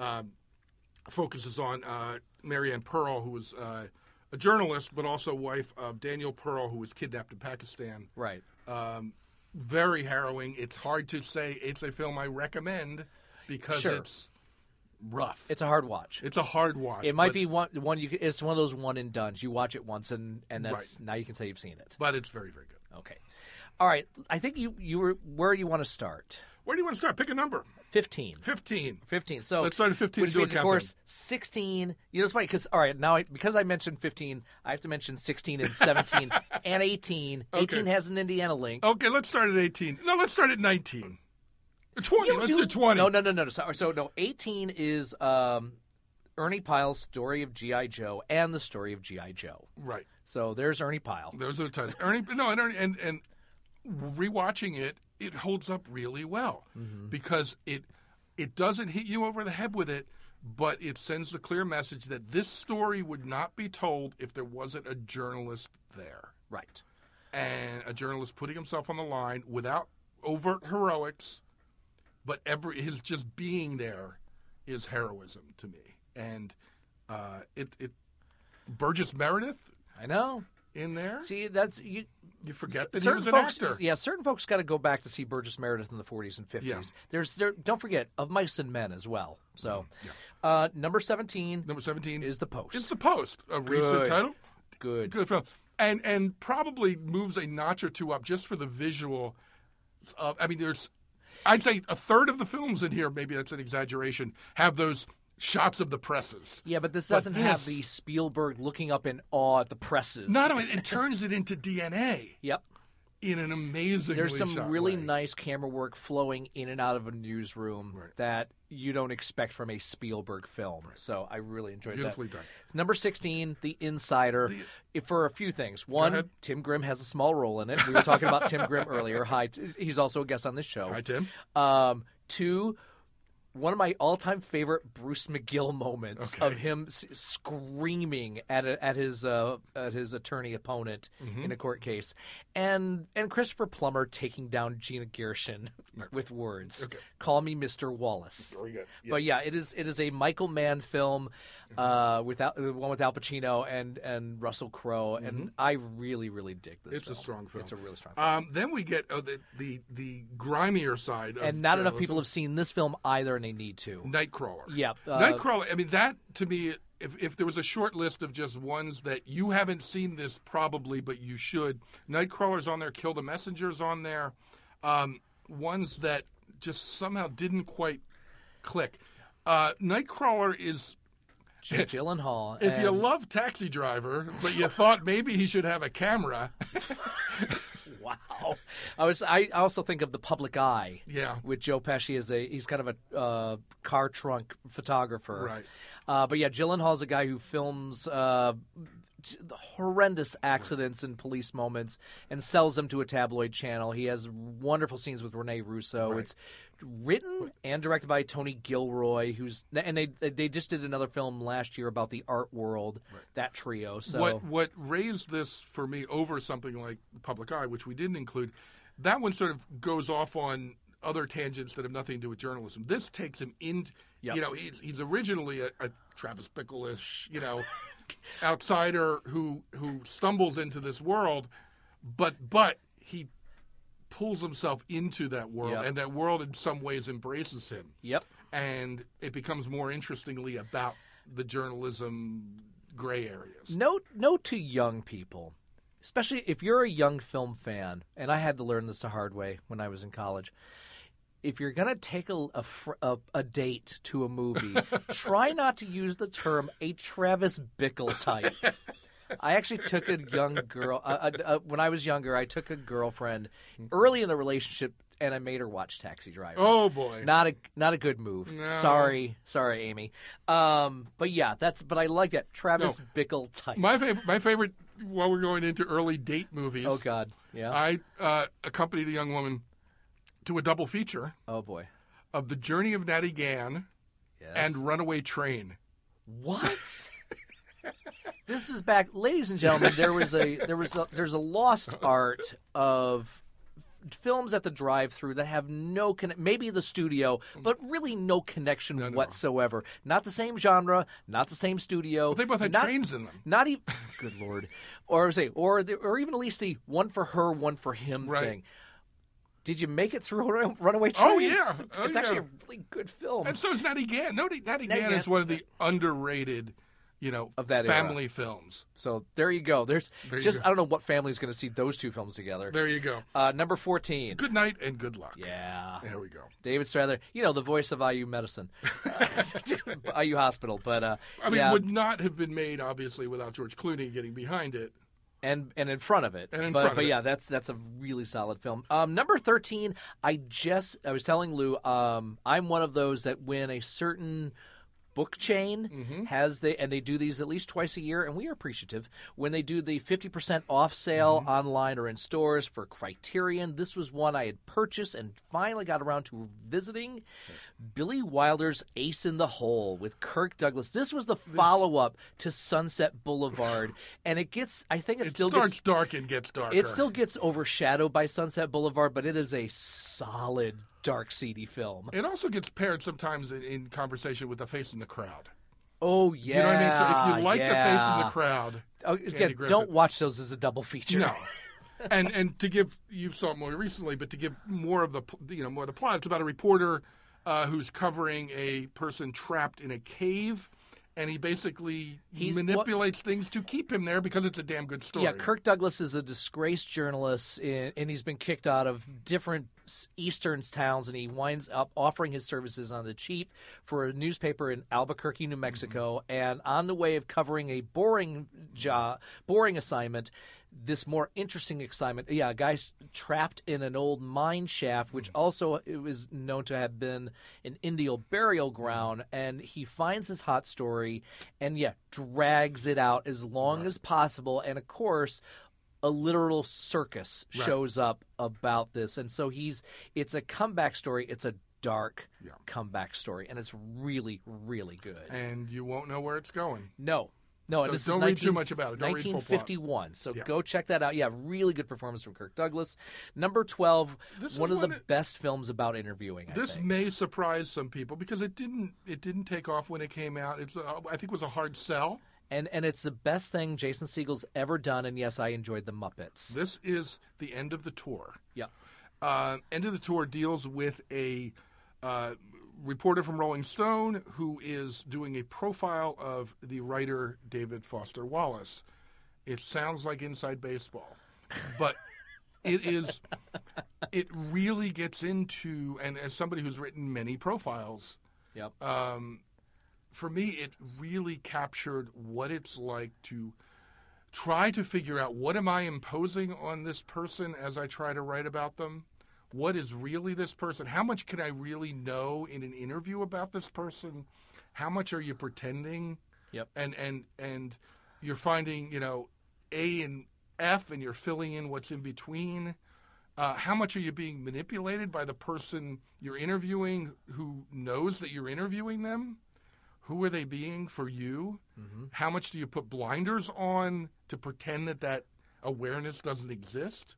focuses on Marianne Pearl, who was a journalist, but also wife of Daniel Pearl, who was kidnapped in Pakistan. Right. Very harrowing. It's hard to say it's a film I recommend because Sure. it's rough. It's a hard watch. It's a hard watch. It might be one it's one of those one and dones. You watch it once and that's now you can say you've seen it. But it's very, very good. Okay. All right. I think you were where you want to start. Where do you want to start? Pick a number. 15. 15. So let's start at 15. Which means, of course, 16. It's funny because because I mentioned 15, I have to mention 16 and 17 and 18. Okay. 18 has an Indiana link. Okay, let's start at 18. No, let's start at 19. 20. Let's do 20. No. So 18 is Ernie Pyle's story of G.I. Joe and the story of G.I. Joe. Right. So there's Ernie Pyle. Those are the titles. Ernie and rewatching it holds up really well because it doesn't hit you over the head with it, but it sends the clear message that this story would not be told if there wasn't a journalist there. Right. And a journalist putting himself on the line without overt heroics, but his just being there is heroism to me. And Burgess Meredith, I know. in there. See, that's you. You forget that he was an actor. Yeah, certain folks got to go back to see Burgess Meredith in the 40s and 50s. Yeah. Don't forget Of Mice and Men as well. So, number 17. Number 17 is The Post. It's The Post, a recent title. Good film, and probably moves a notch or two up just for the visual. I'd say a third of the films in here, maybe that's an exaggeration, have those shots of the presses. Yeah, but this doesn't have the Spielberg looking up in awe at the presses. Not only it turns it into DNA. Yep. In an amazing There's some shot really way. nice camera work flowing in and out of a newsroom that you don't expect from a Spielberg film. So I really enjoyed Beautifully that. done. It's number 16, The Insider, for a few things. One, Tim Grimm has a small role in it. We were talking about Tim Grimm earlier. Hi, he's also a guest on this show. Hi, Tim. 2, one of my all-time favorite Bruce McGill moments of him screaming at his attorney opponent in a court case, and Christopher Plummer taking down Gina Gershon with words. Call me Mr. Wallace. Very good. Yes. But yeah, it is a Michael Mann film, without the one with Al Pacino and Russell Crowe, and I really dig this. It's film. a strong film. It's a really strong film. Then we get the grimier side of and not enough people have seen this film either, and they need to. Nightcrawler. Yeah. Nightcrawler, I mean, that, to me, if there was a short list of just ones that you haven't seen this probably, but you should, Nightcrawler's on there, Kill the Messenger's on there, ones that just somehow didn't quite click. Nightcrawler is... Jake Gyllenhaal. If you love Taxi Driver, but you thought maybe he should have a camera... Wow. I also think of The Public Eye. Yeah. With Joe Pesci he's kind of a car trunk photographer. Right. But yeah, Gyllenhaal's a guy who films horrendous accidents and police moments and sells them to a tabloid channel. He has wonderful scenes with Rene Russo. Right. It's written and directed by Tony Gilroy, and they just did another film last year about the art world. Right. That trio. So what raised this for me over something like The Public Eye, which we didn't include, that one sort of goes off on other tangents that have nothing to do with journalism. This takes him in. Yep. You know, he's originally a Travis Bickle-ish, outsider who stumbles into this world, but he pulls himself into that world, Yep. and that world in some ways embraces him. Yep. And it becomes more interestingly about the journalism gray areas. Note to young people, especially if you're a young film fan, and I had to learn this the hard way when I was in college. If you're going to take a date to a movie, try not to use the term a Travis Bickle type. I actually took a young girl when I was younger. I took a girlfriend early in the relationship, and I made her watch Taxi Driver. Oh boy, not a good move. No. Sorry, Amy. But yeah, but I like that Travis Bickle type. My favorite. While we're going into early date movies, Oh God, yeah. I accompanied a young woman to a double feature. Oh boy, of The Journey of Natty Gann and Runaway Train. What? This is back, ladies and gentlemen. There's a lost art of films at the drive-thru that have no maybe the studio, but really no connection whatsoever. Not the same genre, not the same studio. Well, they both had trains in them. Not even. Good Lord. Or even at least the one for her, one for him thing. Did you make it through Runaway Train? Oh, yeah. It's actually a really good film. And so is Natty Gann. Natty Gann is one of the underrated, of that family films. So there you go. I don't know what family is going to see those two films together. There you go. Number 14. Good Night and Good Luck. Yeah. There we go. David Strathairn, the voice of IU Medicine. IU Hospital. But would not have been made, obviously, without George Clooney getting behind it. And in front of it. But yeah, that's a really solid film. Number 13, I was telling Lou, I'm one of those that when a certain book chain and they do these at least twice a year, and we are appreciative when they do the 50% off sale online or in stores for Criterion. This was one I had purchased and finally got around to visiting. Billy Wilder's Ace in the Hole with Kirk Douglas. This was the follow-up to Sunset Boulevard, and it starts dark and gets darker. It still gets overshadowed by Sunset Boulevard, but it is a solid, dark, seedy film. It also gets paired sometimes in conversation with The Face in the Crowd. Oh, yeah. You know what I mean? So if you like The Face in the Crowd, again, don't watch those as a double feature. No. and to give, you saw it more recently, but to give more of the plot, it's about a reporter who's covering a person trapped in a cave, and he basically manipulates things to keep him there because it's a damn good story. Yeah, Kirk Douglas is a disgraced journalist, and he's been kicked out of different eastern towns, and he winds up offering his services on the cheap for a newspaper in Albuquerque, New Mexico, and on the way of covering a boring assignment, this more interesting assignment. Yeah, a guy's trapped in an old mine shaft, which also it was known to have been an Indian burial ground, and he finds his hot story and, drags it out as long as possible. And, of course, a literal circus shows up about this. And so it's a comeback story. It's a dark comeback story, and it's really, really good. And you won't know where it's going. No, so and this don't is read too much about it. Don't 1951. So go check that out. Yeah, really good performance from Kirk Douglas. Number 12, one of the best films about interviewing. This may surprise some people because it didn't take off when it came out. I think it was a hard sell. And it's the best thing Jason Segel's ever done. And yes, I enjoyed The Muppets. This is The End of the Tour. Yeah. End of the Tour deals with a reporter from Rolling Stone who is doing a profile of the writer David Foster Wallace. It sounds like Inside Baseball, but it really gets into, and as somebody who's written many profiles, for me, it really captured what it's like to try to figure out, what am I imposing on this person as I try to write about them? What is really this person? How much can I really know in an interview about this person? How much are you pretending? Yep. And you're finding, A and F, and you're filling in what's in between. How much are you being manipulated by the person you're interviewing who knows that you're interviewing them? Who are they being for you? Mm-hmm. How much do you put blinders on to pretend that awareness doesn't exist?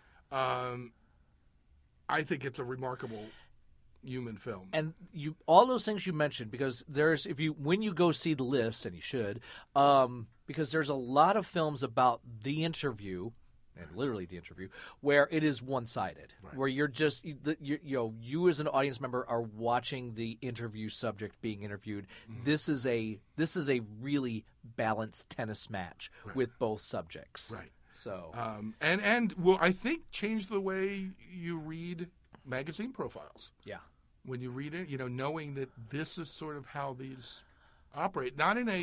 I think it's a remarkable human film. And all those things you mentioned, because when you go see the list, and you should, because there's a lot of films about the interview, and literally the interview, where it is one-sided, Right. where you're just you as an audience member are watching the interview subject being interviewed. Mm-hmm. This is a really balanced tennis match Right. with both subjects. Right. So and will, I think, change the way you read magazine profiles. yeah. When you read it, knowing that this is sort of how these operate, not in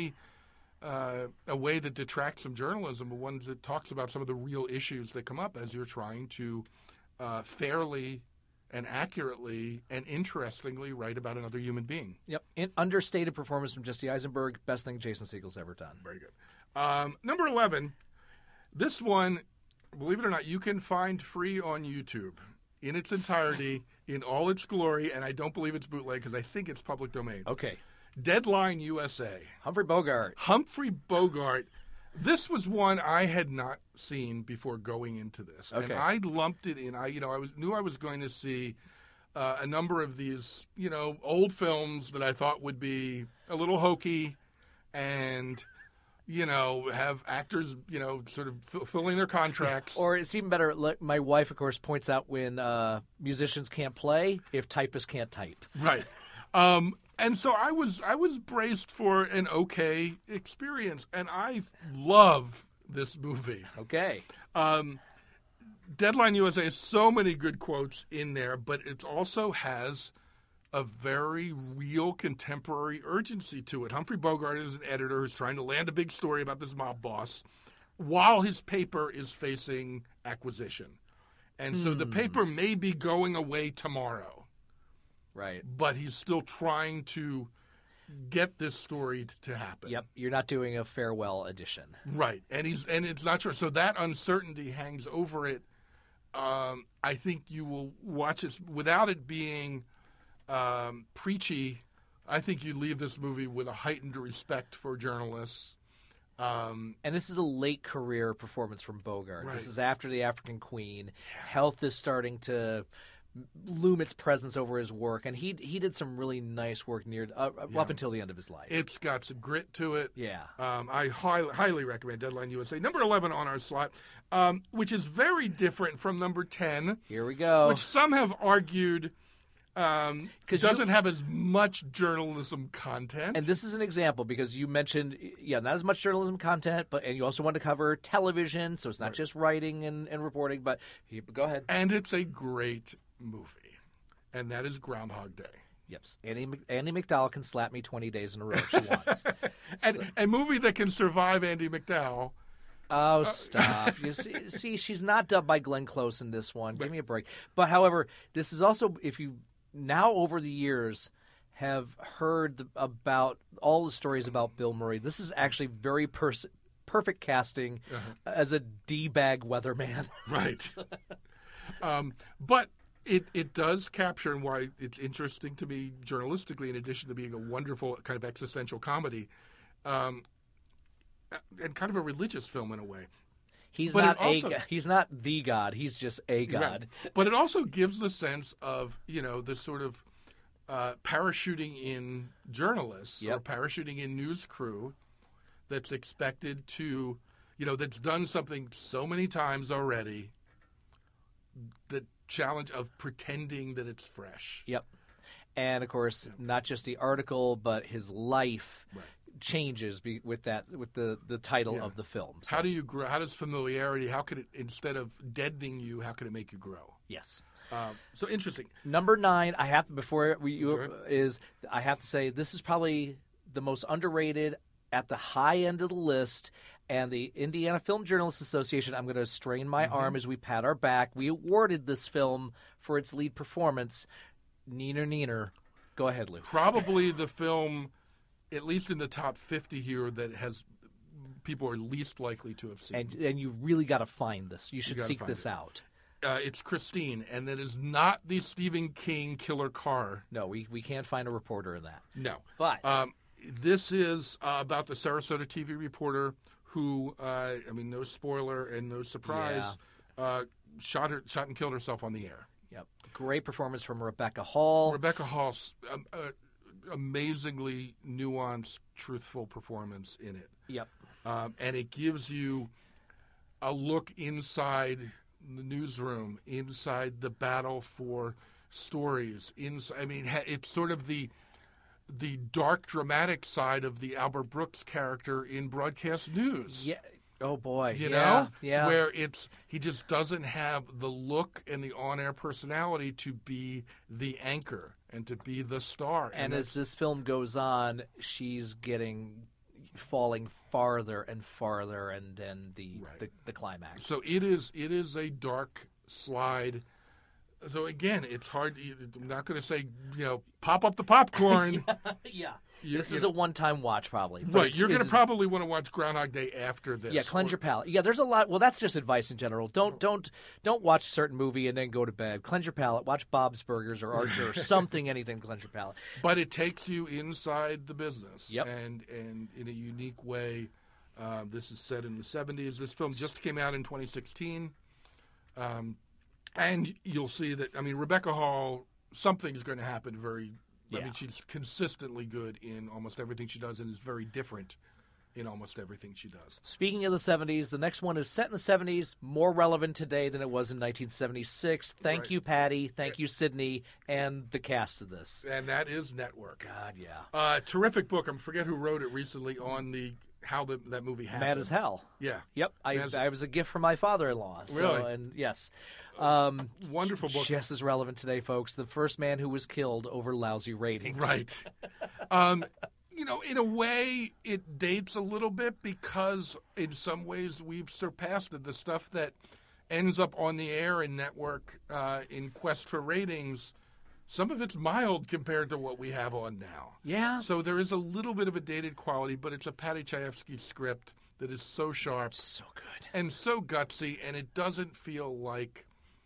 a way that detracts from journalism, but one that talks about some of the real issues that come up as you're trying to fairly and accurately and interestingly write about another human being. Yep. Understated performance from Jesse Eisenberg. Best thing Jason Segel's ever done. Very good. Number 11, this one, believe it or not, you can find free on YouTube in its entirety, in all its glory, and I don't believe it's bootleg because I think it's public domain. Okay. Deadline USA. Humphrey Bogart. Humphrey Bogart. This was one I had not seen before going into this, Okay. and I lumped it in. I knew I was going to see a number of these, old films that I thought would be a little hokey, and have actors, sort of fulfilling their contracts. Or it's even better. My wife, of course, points out when musicians can't play if typists can't type. Right. And so I was braced for an okay experience, and I love this movie. Okay. Deadline USA has so many good quotes in there, but it also has a very real contemporary urgency to it. Humphrey Bogart is an editor who's trying to land a big story about this mob boss while his paper is facing acquisition. And so the paper may be going away tomorrow. Right. But he's still trying to get this story to happen. Yep. You're not doing a farewell edition. Right. And it's not sure. So that uncertainty hangs over it. I think you will watch it without it being preachy. I think you leave this movie with a heightened respect for journalists. And this is a late career performance from Bogart. Right. This is after The African Queen. Health is starting to loom its presence over his work, and he did some really nice work up until the end of his life. It's got some grit to it. Yeah. I highly recommend Deadline USA. Number 11 on our slot, which is very different from number 10. Here we go. Which some have argued doesn't have as much journalism content. And this is an example because you mentioned, not as much journalism content, and you also want to cover television, so it's not just writing and reporting. But go ahead. And it's a great movie, and that is Groundhog Day. Yep. Andy McDowell can slap me 20 days in a row if she wants. A movie that can survive Andy McDowell. Oh, stop. You see, she's not dubbed by Glenn Close in this one. Give me a break. But, however, this is also, if you now over the years have heard about all the stories about Bill Murray, this is actually very perfect casting as a D-bag weatherman. Right. But it does capture, and why it's interesting to me journalistically, in addition to being a wonderful kind of existential comedy, and kind of a religious film in a way. He's But not the God. He's just a God. Right. But it also gives the sense of, this sort of parachuting in journalists or parachuting in news crew that's expected to, that's done something so many times already, the challenge of pretending that it's fresh. Yep. And, of course, not just the article, but his life changes with the title of the film. So. How do you grow? How does familiarity, how could it, instead of deadening you, how could it make you grow? Yes. So interesting. Number 9, I have to say this is probably the most underrated at the high end of the list, And the Indiana Film Journalists Association, I'm going to strain my arm as we pat our back. We awarded this film for its lead performance. Neener, neener. Go ahead, Lou. Probably the film, at least in the top 50 here, that has people are least likely to have seen. And you really got to find this. You should gotta seek find this it. out. It's Christine, and that is not the Stephen King Killer Car. No, we can't find a reporter in that. No. But This is about the Sarasota TV reporter who, no spoiler and no surprise, shot and killed herself on the air. yep, great performance from Rebecca Hall. Rebecca Hall's amazingly nuanced, truthful performance in it. Yep. And it gives you a look inside the newsroom, inside the battle for stories. It's sort of the dark, dramatic side of the Albert Brooks character in broadcast news. Yeah. Oh boy. You yeah. know? Yeah. Where he just doesn't have the look and the on-air personality to be the anchor and to be the star. And as this film goes on, she's falling farther and farther, and then the climax. So it is a dark slide. So again, it's hard. I'm not going to say, pop up the popcorn. yeah. This is a one-time watch, probably. But Right. You're going to probably want to watch Groundhog Day after this. Yeah, cleanse your palate. Yeah, there's a lot. Well, that's just advice in general. Don't watch a certain movie and then go to bed. Cleanse your palate. Watch Bob's Burgers or Archer or something, anything. Cleanse your palate. But it takes you inside the business. Yep. And in a unique way. This is set in the 70s. This film just came out in 2016. And you'll see that, Rebecca Hall, something's going to happen she's consistently good in almost everything she does and is very different in almost everything she does. Speaking of the 70s, the next one is set in the 70s, more relevant today than it was in 1976. Thank you, Patty. Thank you, Sydney, and the cast of this. And that is Network. God, yeah. Terrific book. I forget who wrote it recently on how that movie happened. Mad as Hell. Yeah. Yep. I was a gift from my father-in-law. So, Really? And yes. Wonderful book. Just as relevant today, folks. The first man who was killed over lousy ratings. Right. In a way, it dates a little bit because in some ways we've surpassed it. The stuff that ends up on the air in Network in quest for ratings, some of it's mild compared to what we have on now. Yeah. So there is a little bit of a dated quality, but it's a Patty Chayefsky script that is so sharp. So good. And so gutsy, and it doesn't feel like...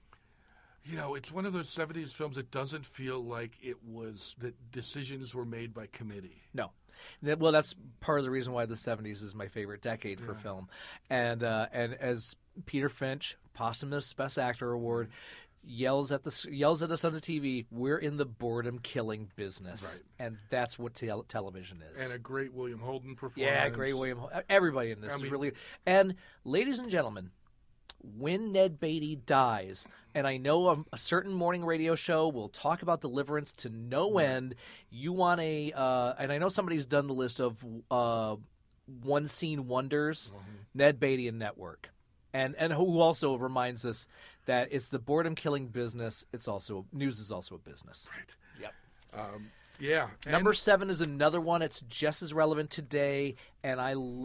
it's one of those 70s films that doesn't feel like that decisions were made by committee. No. Well, that's part of the reason why the 70s is my favorite decade for film. And as Peter Finch, posthumous Best Actor Award, yells at us on the TV, we're in the boredom-killing business. Right. And that's what television is. And a great William Holden performance. Yeah, great William. Everybody in this is really... And, ladies and gentlemen, when Ned Beatty dies, and I know a certain morning radio show will talk about Deliverance to no end, you want and I know somebody's done the list of one-scene wonders, Ned Beatty and Network. And who also reminds us that it's the boredom-killing business. News is also a business. Right. Yep. Yeah. Number 7 is another one. It's just as relevant today, and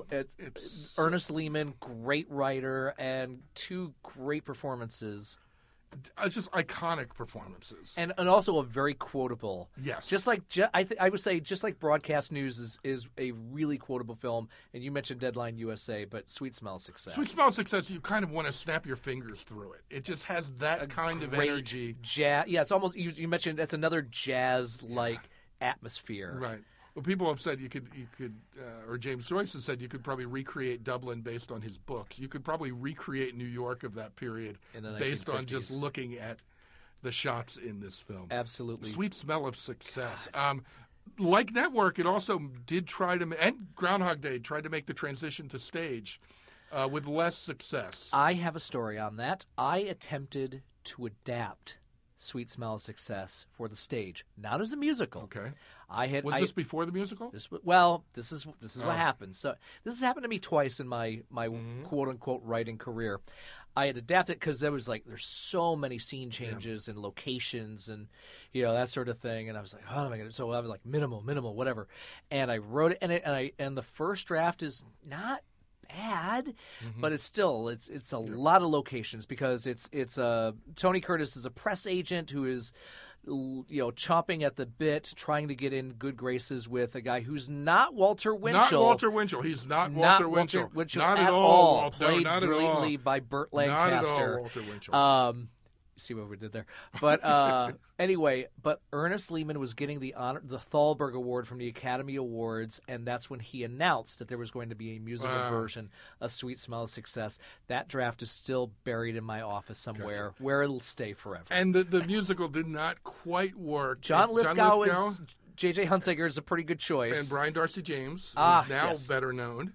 it's Ernest Lehman, great writer, and 2 great performances. Just iconic performances, and also a very quotable. Yes, just like I would say, just like Broadcast News is a really quotable film. And you mentioned Deadline USA, but Sweet Smell of Success. Sweet Smell of Success, you kind of want to snap your fingers through it. It just has that kind of energy. Jazz, yeah. It's almost you mentioned that's another jazz-like atmosphere. Right. Well, people have said you could, or James Joyce has said you could probably recreate Dublin based on his books. You could probably recreate New York of that period based on just looking at the shots in this film. Absolutely. Sweet Smell of Success. Like Network, it also did and Groundhog Day tried to make the transition to stage with less success. I have a story on that. I attempted to adapt Sweet Smell of Success for the stage, not as a musical. Okay. Was this before the musical? This is what happened. So this has happened to me twice in my quote unquote writing career. I had adapted because there's so many scene changes and locations and that sort of thing, and I was like, oh, am I gonna? So I was like minimal, whatever, and I wrote it, and the first draft is not bad, but it's still it's a lot of locations because it's Tony Curtis is a press agent who is chomping at the bit, trying to get in good graces with a guy who's not Walter Winchell. Not Walter Winchell. He's not Walter Winchell. Not at all. Played not brilliantly at all. by Burt Lancaster. Not at all Walter Winchell. See what we did there. But anyway, but Ernest Lehman was getting the Thalberg Award from the Academy Awards, and that's when he announced that there was going to be a musical version of Sweet Smell of Success. That draft is still buried in my office somewhere, where it'll stay forever. And the musical did not quite work. John Lithgow is J.J. Hunsaker is a pretty good choice, and Brian Darcy James, who's now better known,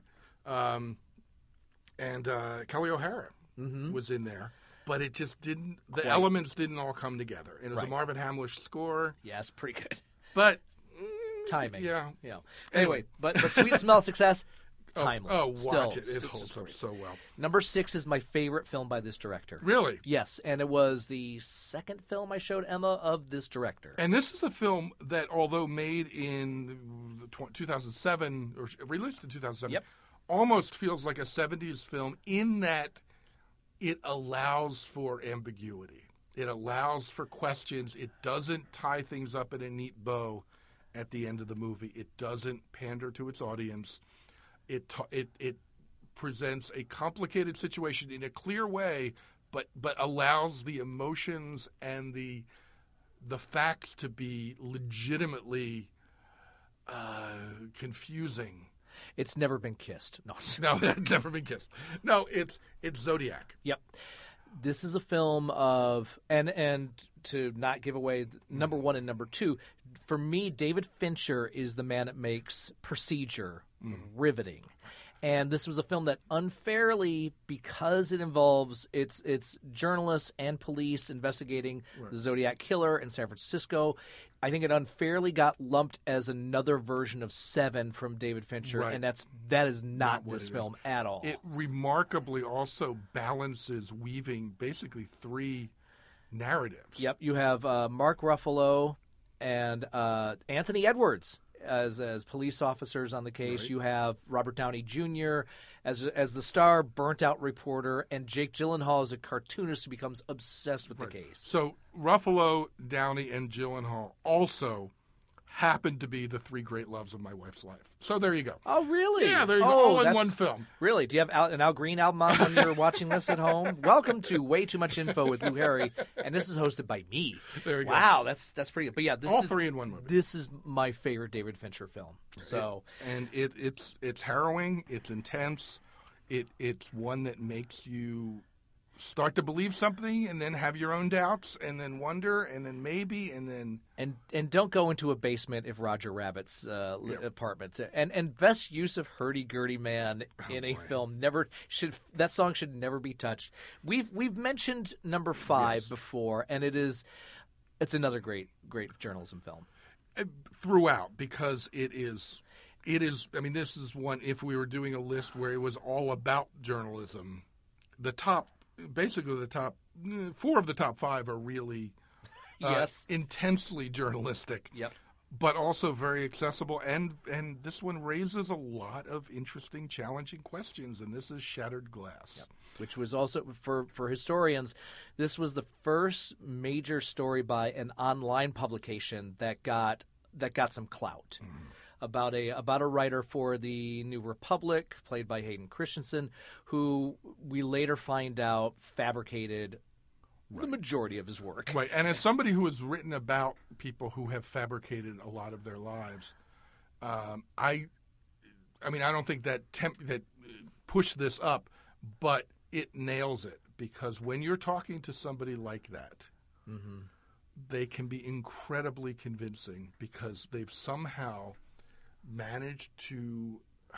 and Kelly O'Hara was in there. But it just didn't. The elements didn't all come together, and it was a Marvin Hamlish score. Yes, pretty good. But timing. Yeah. Anyway, but Sweet Smell of Success, timeless. Watch it. It holds up so well. Number 6 is my favorite film by this director. Really? Yes, and it was the second film I showed Emma of this director. And this is a film that, although made in 2007 or released in 2007, almost feels like a 70s film in that it allows for ambiguity. It allows for questions. It doesn't tie things up in a neat bow at the end of the movie. It doesn't pander to its audience. It presents a complicated situation in a clear way, but allows the emotions and the facts to be legitimately confusing. It's Never Been Kissed. No, it's Never Been Kissed. No, it's Zodiac. Yep. This is a film of and to not give away number 1 and number 2, for me, David Fincher is the man that makes Procedure riveting. And this was a film that unfairly, because it involves it's journalists and police investigating the Zodiac Killer in San Francisco, I think it unfairly got lumped as another version of Seven from David Fincher, and that is not this film at all. It remarkably also balances, weaving basically 3 narratives. Yep, you have Mark Ruffalo and Anthony Edwards as police officers on the case. Right. You have Robert Downey Jr. as the star burnt-out reporter, and Jake Gyllenhaal as a cartoonist who becomes obsessed with the case. So Ruffalo, Downey, and Gyllenhaal also happen to be the 3 great loves of my wife's life. So there you go. Oh, really? Yeah, there you go. All in one film. Really? Do you have an Al Green album on when you're watching this at home? Welcome to Way Too Much Info with Lou Harry, and this is hosted by me. There you go. Wow, that's pretty good. But yeah, all 3 in one movie. This is my favorite David Fincher film. So it's harrowing. It's intense. It's one that makes you start to believe something and then have your own doubts and then wonder and then maybe and then and don't go into a basement if Roger Rabbit's apartment, and best use of Hurdy-Gurdy Man in a film that song should never be touched. We've mentioned number 5 before, and it's another great journalism film throughout, because it is I mean, this is one, if we were doing a list where it was all about journalism, the top 4 of the top 5 are really intensely journalistic. Yep. But also very accessible, and this one raises a lot of interesting, challenging questions, and this is Shattered Glass. Yep. Which was also, for historians, this was the first major story by an online publication that got some clout. About a writer for the New Republic, played by Hayden Christensen, who we later find out fabricated the majority of his work. Right, and as somebody who has written about people who have fabricated a lot of their lives, I don't think that pushed this up, but it nails it, because when you're talking to somebody like that, they can be incredibly convincing, because they've somehow managed to,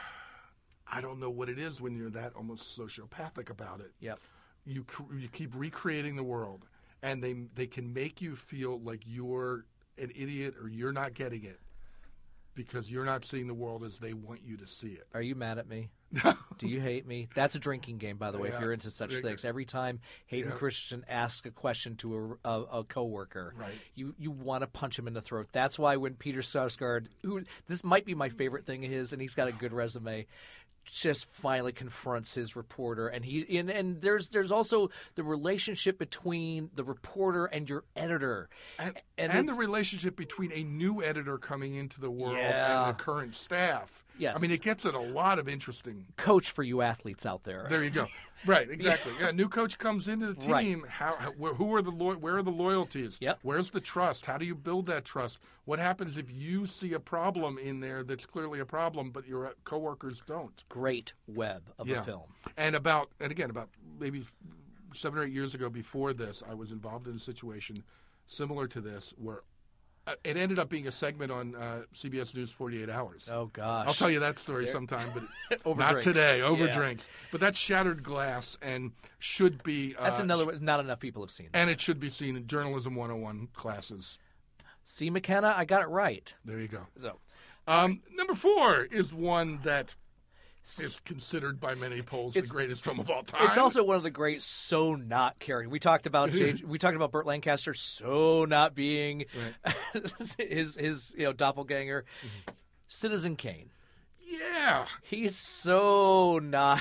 I don't know what it is when you're that almost sociopathic about it. Yep. You keep recreating the world, and they can make you feel like you're an idiot or you're not getting it because you're not seeing the world as they want you to see it. Are you mad at me? Do you hate me? That's a drinking game, by the way, if you're into such things. Every time Hayden Christensen asks a question to a coworker, you want to punch him in the throat. That's why when Peter Sarsgaard, this might be my favorite thing of his, and he's got a good resume, just finally confronts his reporter, and there's also the relationship between the reporter and your editor, and the relationship between a new editor coming into the world Yeah. and the current staff. Yes. I mean, it gets at a lot of interesting. Coach for you athletes out there. There you go. Right, exactly. Yeah, new coach comes into the team. Right. Where are the loyalties? Yep. Where's the trust? How do you build that trust? What happens if you see a problem in there that's clearly a problem, but your coworkers don't? Great web of a film. And about maybe 7 or 8 years ago, before this, I was involved in a situation similar to this where it ended up being a segment on CBS News 48 Hours. Oh gosh. I'll tell you that story sometime, but Over not drinks. today. Over Yeah. drinks. But that's shattered glass and should be. That's another. Not enough people have seen. And it should be seen in Journalism 101 classes. See, McKenna, I got it right. There you go. So, Number 4 is one that is considered by many polls the greatest film of all time. it's also one of the great so not caring. We talked about Burt Lancaster so not being his doppelganger. Citizen Kane. Yeah. He's so not.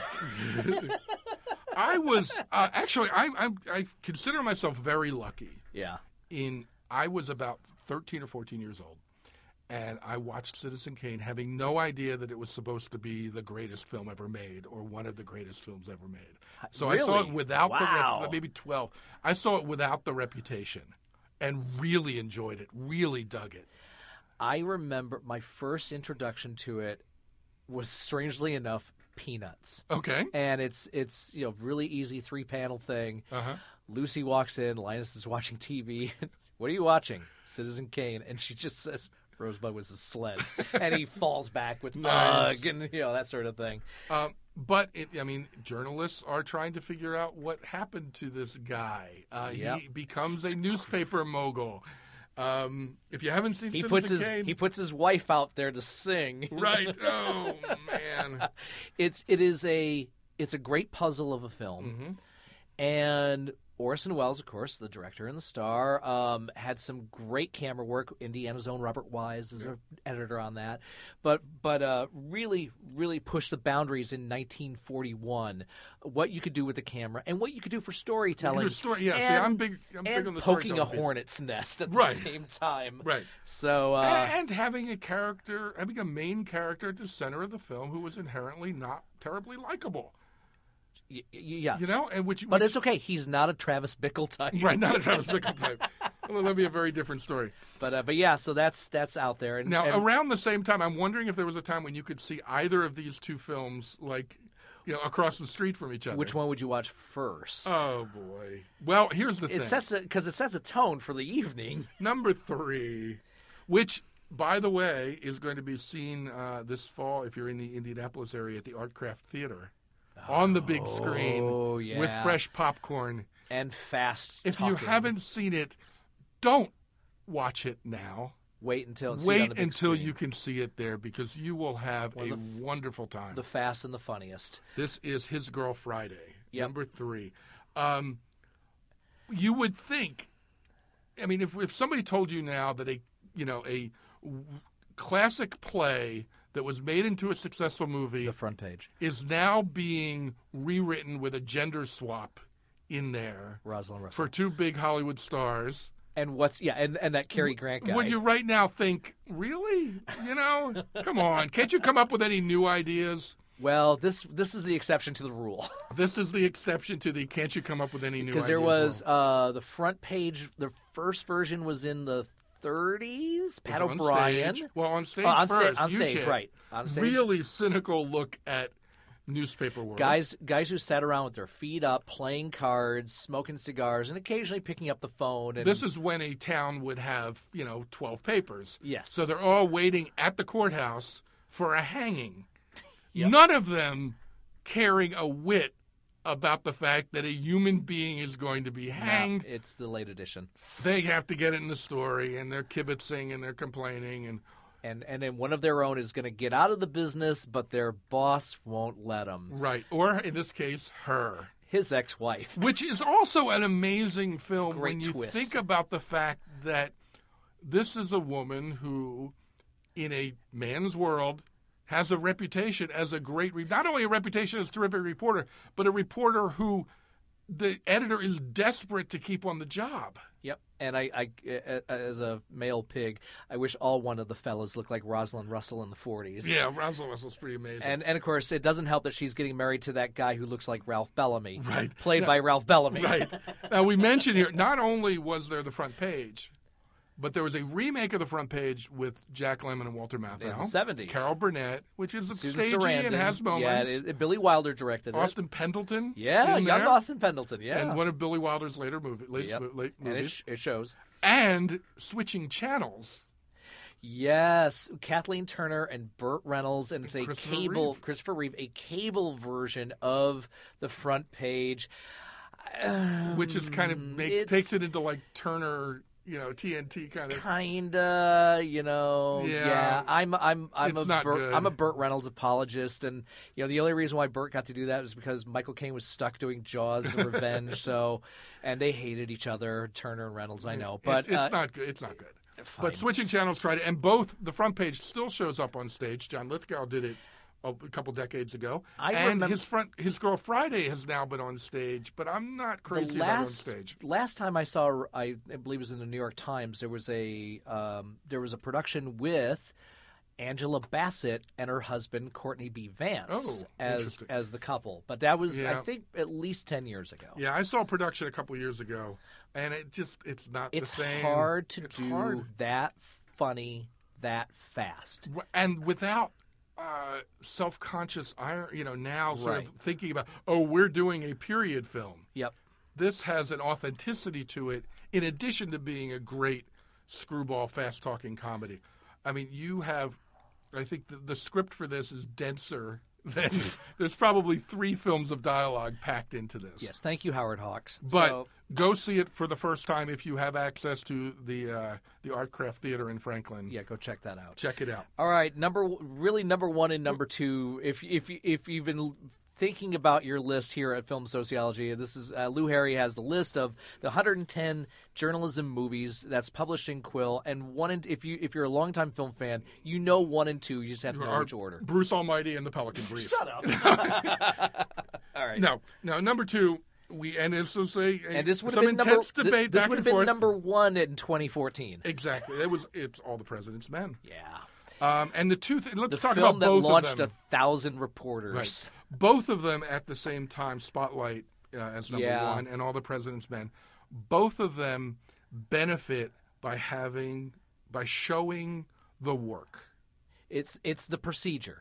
I was actually I consider myself very lucky. Yeah. I was about 13 or 14 years old, and I watched Citizen Kane having no idea that it was supposed to be the greatest film ever made or one of the greatest films ever made. So I saw it without maybe 12. I saw it without the reputation and really enjoyed it, really dug it. I remember my first introduction to it was, strangely enough, Peanuts. Okay. And it's really easy 3-panel thing. Uh-huh. Lucy walks in, Linus is watching TV. What are you watching? Citizen Kane. And she just says Rosebud was a sled. And he falls back with Nice. and that sort of thing. But journalists are trying to figure out what happened to this guy. Yep. He becomes a newspaper mogul. If you haven't seen He Citizen Kane, puts his wife out there to sing. right? Oh man, It's a great puzzle of a film. And Orson Welles, of course, the director and the star, had some great camera work. Indiana's own Robert Wise is an editor on that, but really, really pushed the boundaries in 1941. What you could do with the camera and what you could do for storytelling. I'm big on the poking a storytelling piece. hornet's nest at the Right. same time. Right. So And having a main character at the center of the film who was inherently not terribly likable. yes, But it's okay. He's not a Travis Bickle type. Right, not a Travis Bickle type. Well, that'd be a very different story. But yeah, so that's out there. And, Now, around the same time, I'm wondering if there was a time when you could see either of these two films, across the street from each other. which one would you watch first? Oh boy. Well, here's the thing. Because it sets a tone for the evening. Number 3, which, by the way, is going to be seen this fall if you're in the Indianapolis area at the Artcraft Theater. On the big screen with fresh popcorn. And fast If talking. you haven't seen it, don't watch it now. Wait until you can see it there, because you will have a wonderful time. The fast and the funniest. This is His Girl Friday, Yep. number 3. You would think, if somebody told you now that a classic play that was made into a successful movie The front page. is now being rewritten with a gender swap in there Rosalind Russell. for 2 big Hollywood stars. And and that Cary Grant guy. Would you right now think, really? Come on. Can't you come up with any new ideas? Well, this is the exception to the rule. This is the exception to the can't you come up with any new ideas? Because there was rule. the front page, the first version was in the 30s. Pat On O'Brien. stage. Well, on stage on first. on stage, U-Chip. right. On stage. Really cynical look at newspaper world. Guys who sat around with their feet up, playing cards, smoking cigars, and occasionally picking up the phone. And This is when a town would have, 12 papers. Yes. So they're all waiting at the courthouse for a hanging. Yep. None of them caring a whit about the fact that a human being is going to be hanged. No, it's the late edition. They have to get it in the story, and they're kibitzing, and they're complaining, And then one of their own is going to get out of the business, but their boss won't let them. right. Or, in this case, her. His ex-wife. Which is also an amazing film Great when you twist. think about the fact that this is a woman who, in a man's world, has a reputation as a great, not only a reputation as a terrific reporter, but a reporter who the editor is desperate to keep on the job. Yep. And I as a male pig, I wish all one of the fellas looked like Rosalind Russell in the 40s. Yeah, Rosalind Russell's pretty amazing. And of course, it doesn't help that she's getting married to that guy who looks like Ralph Bellamy. Right. Played by Ralph Bellamy. Right. Now, we mentioned here, not only was there the front page, but there was a remake of the front page with Jack Lemmon and Walter Matthau. In the 70s. Carol Burnett, which is Susan stagey Sarandon, and has moments. Yeah, Billy Wilder directed Austin Pendleton. Yeah, in young there. Austin Pendleton, yeah. And one of Billy Wilder's late movies. And it shows. And switching channels. Yes, Kathleen Turner and Burt Reynolds, and it's a Christopher Reeve, a cable version of the front page. Which is kind of takes it into like Turner, TNT kind of. Yeah. I'm a Burt Reynolds apologist, and the only reason why Burt got to do that was because Michael Caine was stuck doing Jaws: The Revenge, and they hated each other, Turner and Reynolds. I know, but it's not good. It's not good. Fine. But switching channels tried it, and both the front page still shows up on stage. John Lithgow did it a couple decades ago, his Girl Friday has now been on stage, but I'm not crazy about it on stage. Last time I saw, I believe it was in the New York Times. There was a production with Angela Bassett and her husband Courtney B. Vance as the couple, but that was I think at least 10 years ago. Yeah, I saw a production a couple years ago, and it's not the same. It's hard to do that funny that fast, and without self-conscious now sort of thinking about, we're doing a period film. Yep. This has an authenticity to it in addition to being a great screwball, fast-talking comedy. I mean, I think the script for this is denser than, there's probably 3 films of dialogue packed into this. Yes, thank you, Howard Hawks. But go see it for the first time if you have access to the Artcraft Theater in Franklin. Yeah, go check that out. Check it out. All right, number 1 and number 2. If you've been thinking about your list here at Film Sociology, this is Lou Harry has the list of the 110 journalism movies that's published in Quill, and if you're a longtime film fan, 1 and 2. You just have to know which order. Bruce Almighty and the Pelican Brief. Shut up. All right. No, number 2. This was this would some have been intense debate this back would and have forth. been number 1 in 2014. Exactly. It's All the President's Men. Yeah. And the two. Let's talk film about both of them. that launched 1,000 reporters. Right. Both of them at the same time. Spotlight as number 1, and All the President's Men. Both of them benefit by showing the work. It's the procedure.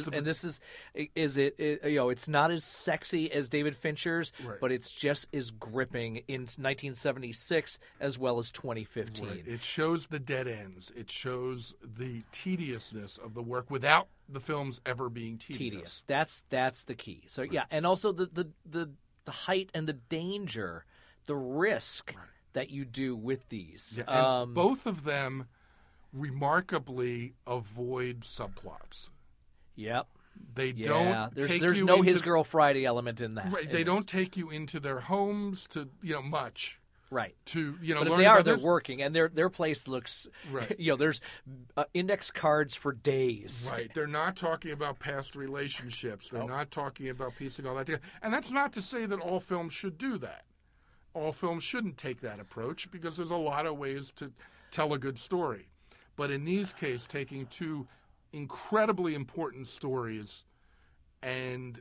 It's not as sexy as David Fincher's, but it's just as gripping in 1976 as well as 2015. Right. It shows the dead ends. It shows the tediousness of the work without the films ever being tedious. That's the key. So and also the height and the danger, the risk that you do with these. Yeah, and both of them remarkably avoid subplots. Yep. They don't. There's no His Girl Friday element in that. Right. They don't take you into their homes to much. Right. To but learn if they're this. working, and their place looks. Right. There's index cards for days. Right. They're not talking about past relationships. They're not talking about piecing all that together. And that's not to say that all films should do that. All films shouldn't take that approach because there's a lot of ways to tell a good story. But in these cases, taking 2 incredibly important stories, and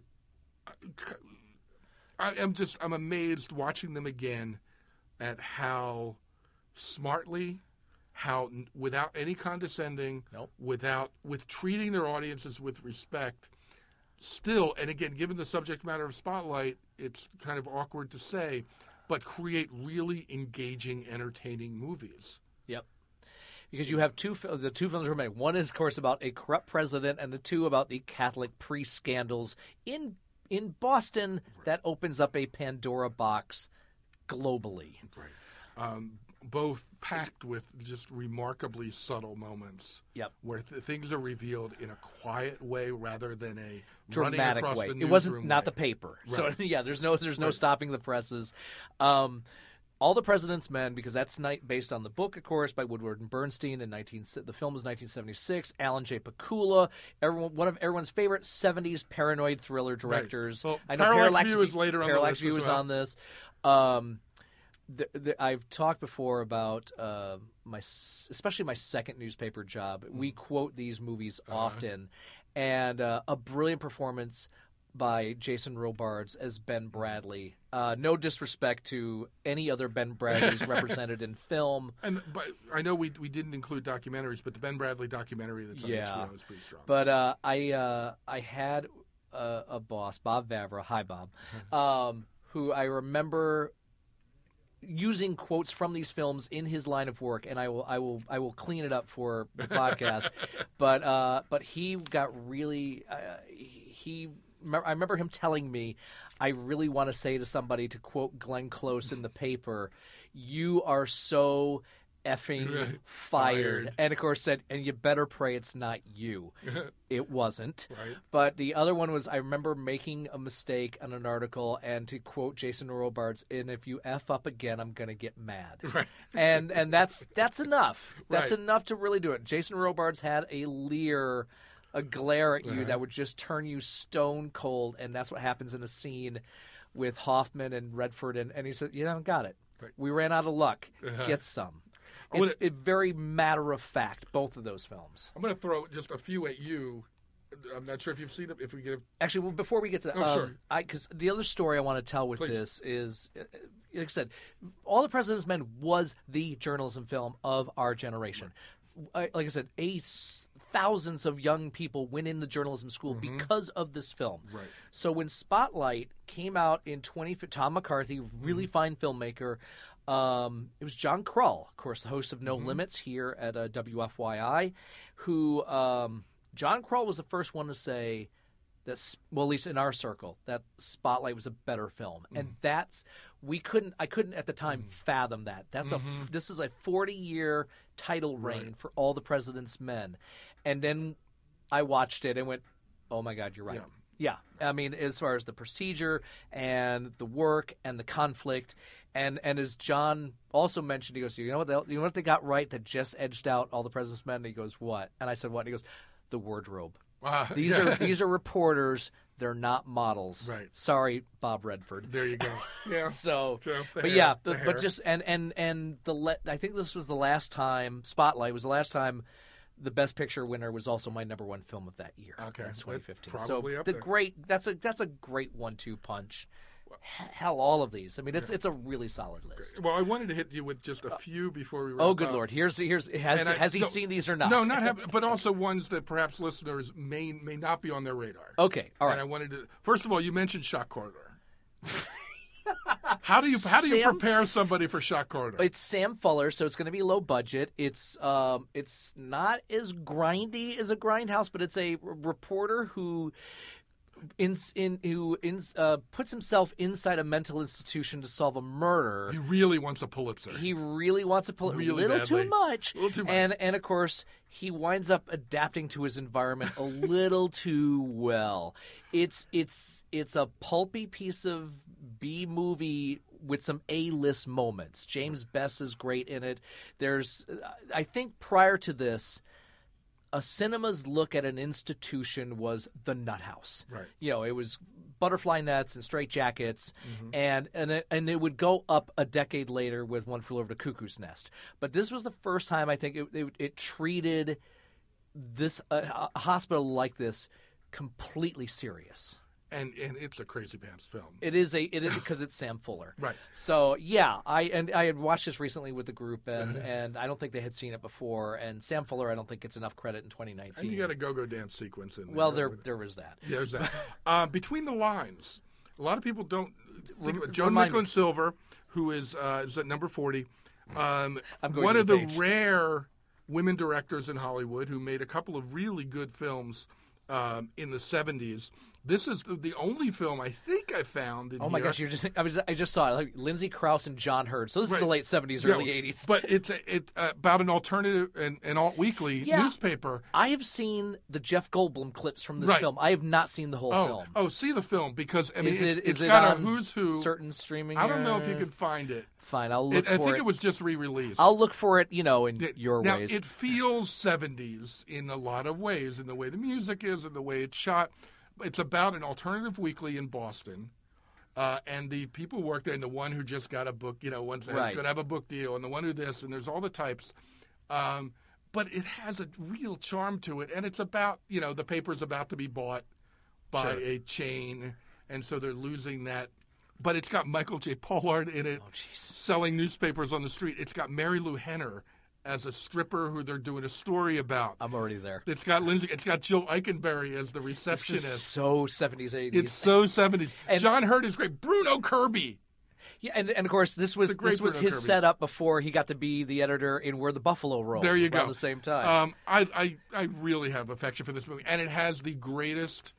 I'm amazed watching them again at how smartly, how without any condescending, with treating their audiences with respect, still, and again, given the subject matter of Spotlight, it's kind of awkward to say, but create really engaging, entertaining movies. Yep. Because you have the 2 films were made. One is, of course, about a corrupt president, and the 2 about the Catholic priest scandals in Boston. That opens up a Pandora box globally. Right. Both packed with just remarkably subtle moments. Yep. Where things are revealed in a quiet way rather than a dramatic running across way. the It wasn't newsroom not way. the paper. Right. So there's no stopping the presses. All the President's Men, because that's based on the book, of course, by Woodward and Bernstein. The film was 1976. Alan J. Pakula, one of everyone's favorite 70s paranoid thriller directors. Right. Well, I know Parallax View is later on the list. Parallax View is on this. I've talked before about especially my second newspaper job. We quote these movies often, and a brilliant performance by Jason Robards as Ben Bradley. No disrespect to any other Ben Bradleys represented in film. But I know we didn't include documentaries, but the Ben Bradley documentary that's on HBO is pretty strong. But I had a boss, Bob Vavra. Hi, Bob. Who I remember using quotes from these films in his line of work, and I will clean it up for the podcast. But he got really I remember him telling me, I really want to say to somebody, to quote Glenn Close in the paper, "You are so effing fired." And of course said, "And you better pray it's not you." It wasn't. Right. But the other one was, I remember making a mistake on an article, and to quote Jason Robards, "And if you F up again, I'm going to get mad." Right. And that's enough. That's Right. enough to really do it. Jason Robards had a leer, a glare at you that would just turn you stone cold, and that's what happens in the scene with Hoffman and Redford, and he said, got it. Right. We ran out of luck. Get some. It's very matter of fact, both of those films. I'm going to throw just a few at you. I'm not sure if you've seen them. If we get Actually, well, before we get to that, sure. Because the other story I want to tell with Please. this is, like I said, All the President's Men was the journalism film of our generation. Like I said, thousands of young people went into journalism school because of this film. Right. So when Spotlight came out in Tom McCarthy, really fine filmmaker, it was John Krull, of course, the host of No Limits here at WFYI, who John Krull was the first one to say that, well, at least in our circle, that Spotlight was a better film, and I couldn't at the time fathom that. This is a 40-year title reign for All the President's Men, and then I watched it and went, "Oh my God, you're right." Yeah, I mean, as far as the procedure and the work and the conflict, and as John also mentioned, he goes, "You know what they got right that just edged out All the President's Men?" And he goes, "What?" And I said, "What?" And he goes, "The wardrobe." These are reporters. They're not models. Right. Sorry, Bob Redford. There you go. Yeah. So, True. but just and I think this was the last time Spotlight was the last time the Best Picture winner was also my number one film of that year. Okay. That's 2015. Probably so up there. That's a great 1-2 punch. Hell, all of these. I mean, it's a really solid list. Well, I wanted to hit you with just a few before we wrap Oh, good up. Lord! Has he seen these or not? No, but also ones that perhaps listeners may not be on their radar. Okay, all right. And I wanted to. First of all, you mentioned Shock Corridor. How do you prepare somebody for Shock Corridor? It's Sam Fuller, so it's going to be low budget. It's not as grindy as a Grindhouse, but it's a reporter who puts himself inside a mental institution to solve a murder. He really wants a Pulitzer. He really wants a Pulitzer. Really little badly. too much. A little too much. And of course, he winds up adapting to his environment a little too well. It's a pulpy piece of B movie with some A-list moments. James Best is great in it. I think prior to this, a cinema's look at an institution was the Nut House. Right. It was butterfly nets and straitjackets, and it would go up a decade later with One Flew Over the Cuckoo's Nest. But this was the first time I think it treated this a hospital like this completely serious. And it's a crazy pants film. It is because it's Sam Fuller. Right. So yeah, I had watched this recently with the group, and I don't think they had seen it before. And Sam Fuller, I don't think gets enough credit in 2019. And you got a go-go dance sequence in there. Well, there was that. Yeah, there's that. Between the Lines, a lot of people don't think about Joan Remind me. Micklin Silver, who is at number 40. I'm going One to of the the page. rare women directors in Hollywood who made a couple of really good films in the 70s. This is the only film I think I found in Oh my here. gosh! I just saw it. Like Lindsay Krause and John Hurd. So this is the late 70s, Yeah, early 80s. But it's about an alternative and alt weekly newspaper. I have seen the Jeff Goldblum clips from this Right. film. I have not seen the whole film. Oh, see the film because I mean Is it it's is it got a on who's who. certain streaming? I don't know if you can find it. Fine, I'll look I for think it. it was just re-released. I'll look for it, in your now, ways. it feels 70s in a lot of ways, in the way the music is, in the way it's shot. It's about an alternative weekly in Boston, and the people who work there, and the one who just got a book, one says Right. going to have a book deal, and the one who this, and there's all the types. But it has a real charm to it, and it's about, the paper's about to be bought by Sure. a chain, and so they're losing that. But it's got Michael J. Pollard in it, Oh, jeez. selling newspapers on the street. It's got Mary Lou Henner as a stripper who they're doing a story about. I'm already there. It's got Jill Eikenberry as the This receptionist. is so 70s, 80s. It's so 70s. And- John Hurt is great. Bruno Kirby. Yeah, and of course this was The great his Bruno Kirby. setup before he got to be the editor in Where the Buffalo Roll. There you around go. the same time. I really have affection for this movie, and it has the greatest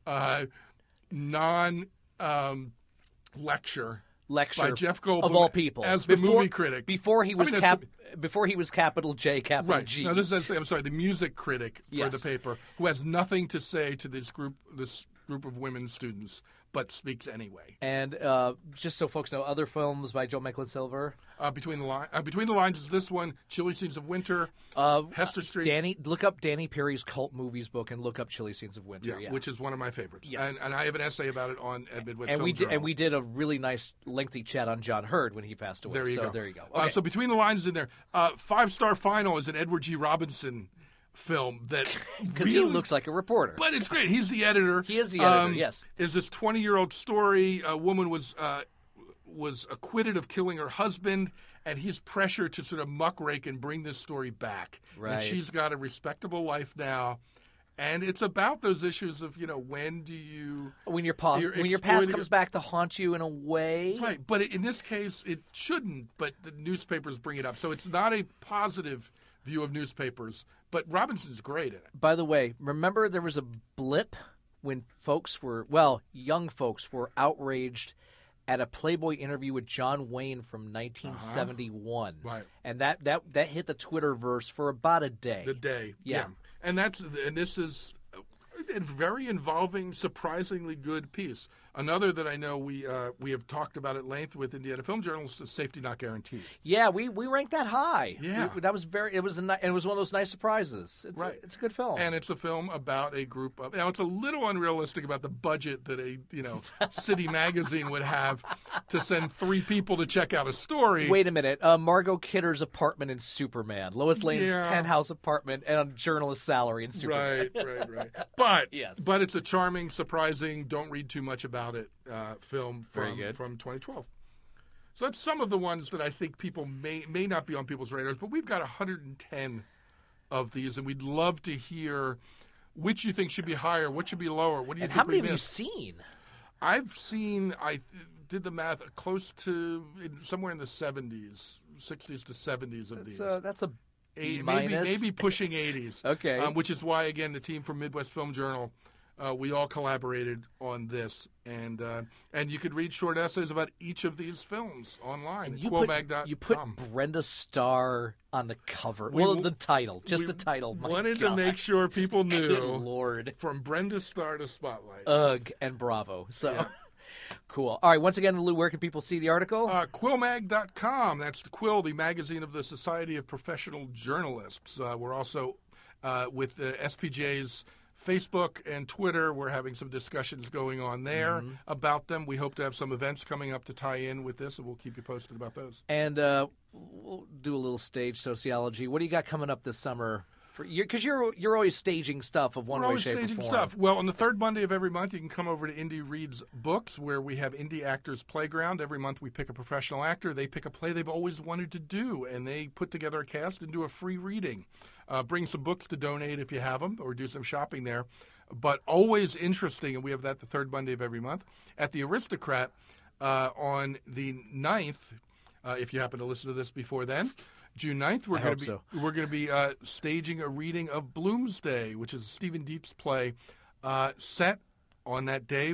lecture Lecture by Jeff Goldblum of all people as the movie critic. Before he was that's before he was capital J, capital Right. G. No, this is I'm sorry, the music critic for Yes. the paper, who has nothing to say to this group of women students, but speaks anyway. And just so folks know, other films by Joe Michelin Silver. Between the lines is this one, Chilly Scenes of Winter, Hester Street. Look up Danny Perry's Cult Movies book and look up Chilly Scenes of Winter. Yeah. which is one of my favorites. Yes. And I have an essay about it on at Midwest And Film we did, Journal. and we did a really nice, lengthy chat on John Hurd when he passed away. There you go. There you go. Okay. So Between the Lines is in there. 5-Star Final is an Edward G. Robinson film that Because really, he looks like a reporter. but it's great. He's the editor. He is the editor, yes. Is this 20-year-old story? A woman was acquitted of killing her husband, and he's pressured to sort of muckrake and bring this story back. Right. And she's got a respectable life now. And it's about those issues of, when do you... when your You're past exploiting comes it. back to haunt you in a way. Right, but in this case, it shouldn't, but the newspapers bring it up. So it's not a positive view of newspapers, but Robinson's great in it. By the way, remember there was a blip when young folks were outraged at a Playboy interview with John Wayne from 1971. Right. And that hit the Twitterverse for about a day. The day. Yeah. And this is a very involving, surprisingly good piece. Another that I know we have talked about at length with Indiana Film Journalists is Safety Not Guaranteed. Yeah, we ranked that high. Yeah. It was one of those nice surprises. Right. It's a good film. And it's a film about a group of... Now, it's a little unrealistic about the budget that a city magazine would have to send 3 people to check out a story. Wait a minute. Margot Kidder's apartment in Superman. Lois Lane's Yeah. penthouse apartment and a journalist's salary in Superman. Right. But Yes. but it's a charming, surprising, don't read too much about it film Very good. from 2012. So that's some of the ones that I think people may not be on people's radars, but we've got 110 of these, and we'd love to hear which you think should be higher, what should be lower. What do you And think how many we have you missed? seen? I've seen, I did the math, close to somewhere in the 70s, 60s to 70s of these. That's a Maybe minus. pushing 80s. Okay. Which is why, again, the team from Midwest Film Journal, we all collaborated on this, and you could read short essays about each of these films online at You quillmag.com. put Brenda Starr on the cover. We- The title, just we the title. My wanted God. to make sure people Good knew Lord. from Brenda Starr to Spotlight. Ugh and bravo. So Yeah. cool. All right. Once again, Lou, where can people see the article? Quillmag.com. That's the Quill, the magazine of the Society of Professional Journalists. We're also with the SPJ's Facebook and Twitter. We're having some discussions going on there about them. We hope to have some events coming up to tie in with this, and we'll keep you posted about those. And we'll do a little stage sociology. What do you got coming up this summer? Because you're always staging stuff of one We're way, always shape, staging or form. stuff. Well, on the third Monday of every month, you can come over to Indie Reads Books, where we have Indie Actors Playground. Every month we pick a professional actor. They pick a play they've always wanted to do, and they put together a cast and do a free reading. Bring some books to donate if you have them, or do some shopping there. But always interesting, and we have that the third Monday of every month. At the Aristocrat on the 9th, if you happen to listen to this before then, June 9th, we're going to be staging a reading of Bloomsday, which is Stephen Dietz' play set on that day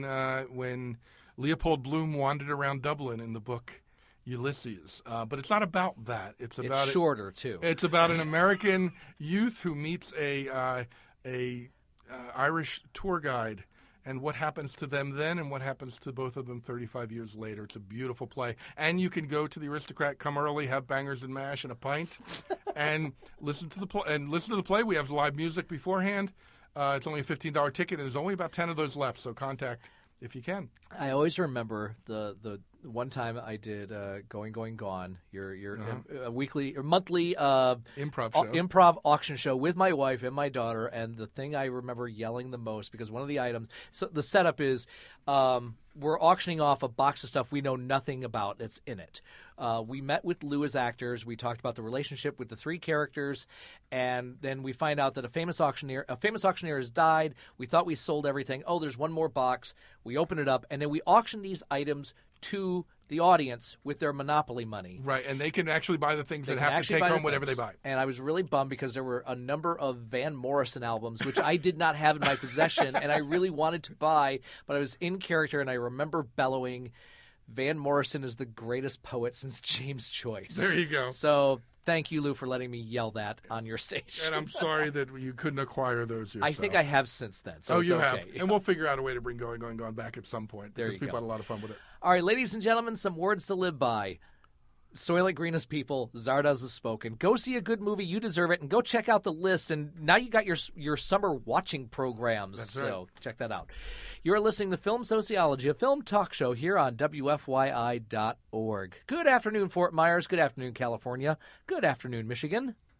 when Leopold Bloom wandered around Dublin in the book Ulysses. But it's not about that. It's shorter too. It's about an American youth who meets a Irish tour guide and what happens to them then and what happens to both of them 35 years later. It's a beautiful play. And you can go to the Aristocrat, come early, have bangers and mash and a pint, and listen to the play. We have live music beforehand. It's only a $15 ticket, and there's only about 10 of those left, so contact if you can. I always remember the one time I did Going, Gone, your weekly or monthly improv auction show with my wife and my daughter, and the thing I remember yelling the most, because one of the items, so the setup is we're auctioning off a box of stuff we know nothing about that's in it. We met with Lou as actors. We talked about the relationship with the three characters, and then we find out that a famous auctioneer has died. We thought we sold everything. Oh, there's one more box. We open it up, and then we auction these items to the audience with their Monopoly money. Right, and they can actually buy the things and have to take home whatever they buy. And I was really bummed because there were a number of Van Morrison albums, which I did not have in my possession, and I really wanted to buy, but I was in character, and I remember bellowing, Van Morrison is the greatest poet since James Joyce. There you go. So thank you, Lou, for letting me yell that on your stage. And I'm sorry that you couldn't acquire those yourself. I think I have since then. So you okay. have. And we'll figure out a way to bring Going, Gone back at some point. There because you people go. had a lot of fun with it. All right, ladies and gentlemen, some words to live by. Soylent Greenest people, Zardoz has spoken. Go see a good movie. You deserve it. And go check out the list. And now you got your summer watching programs. That's so right. check that out. You're listening to Film Sociology, a film talk show here on WFYI.org. Good afternoon, Fort Myers. Good afternoon, California. Good afternoon, Michigan.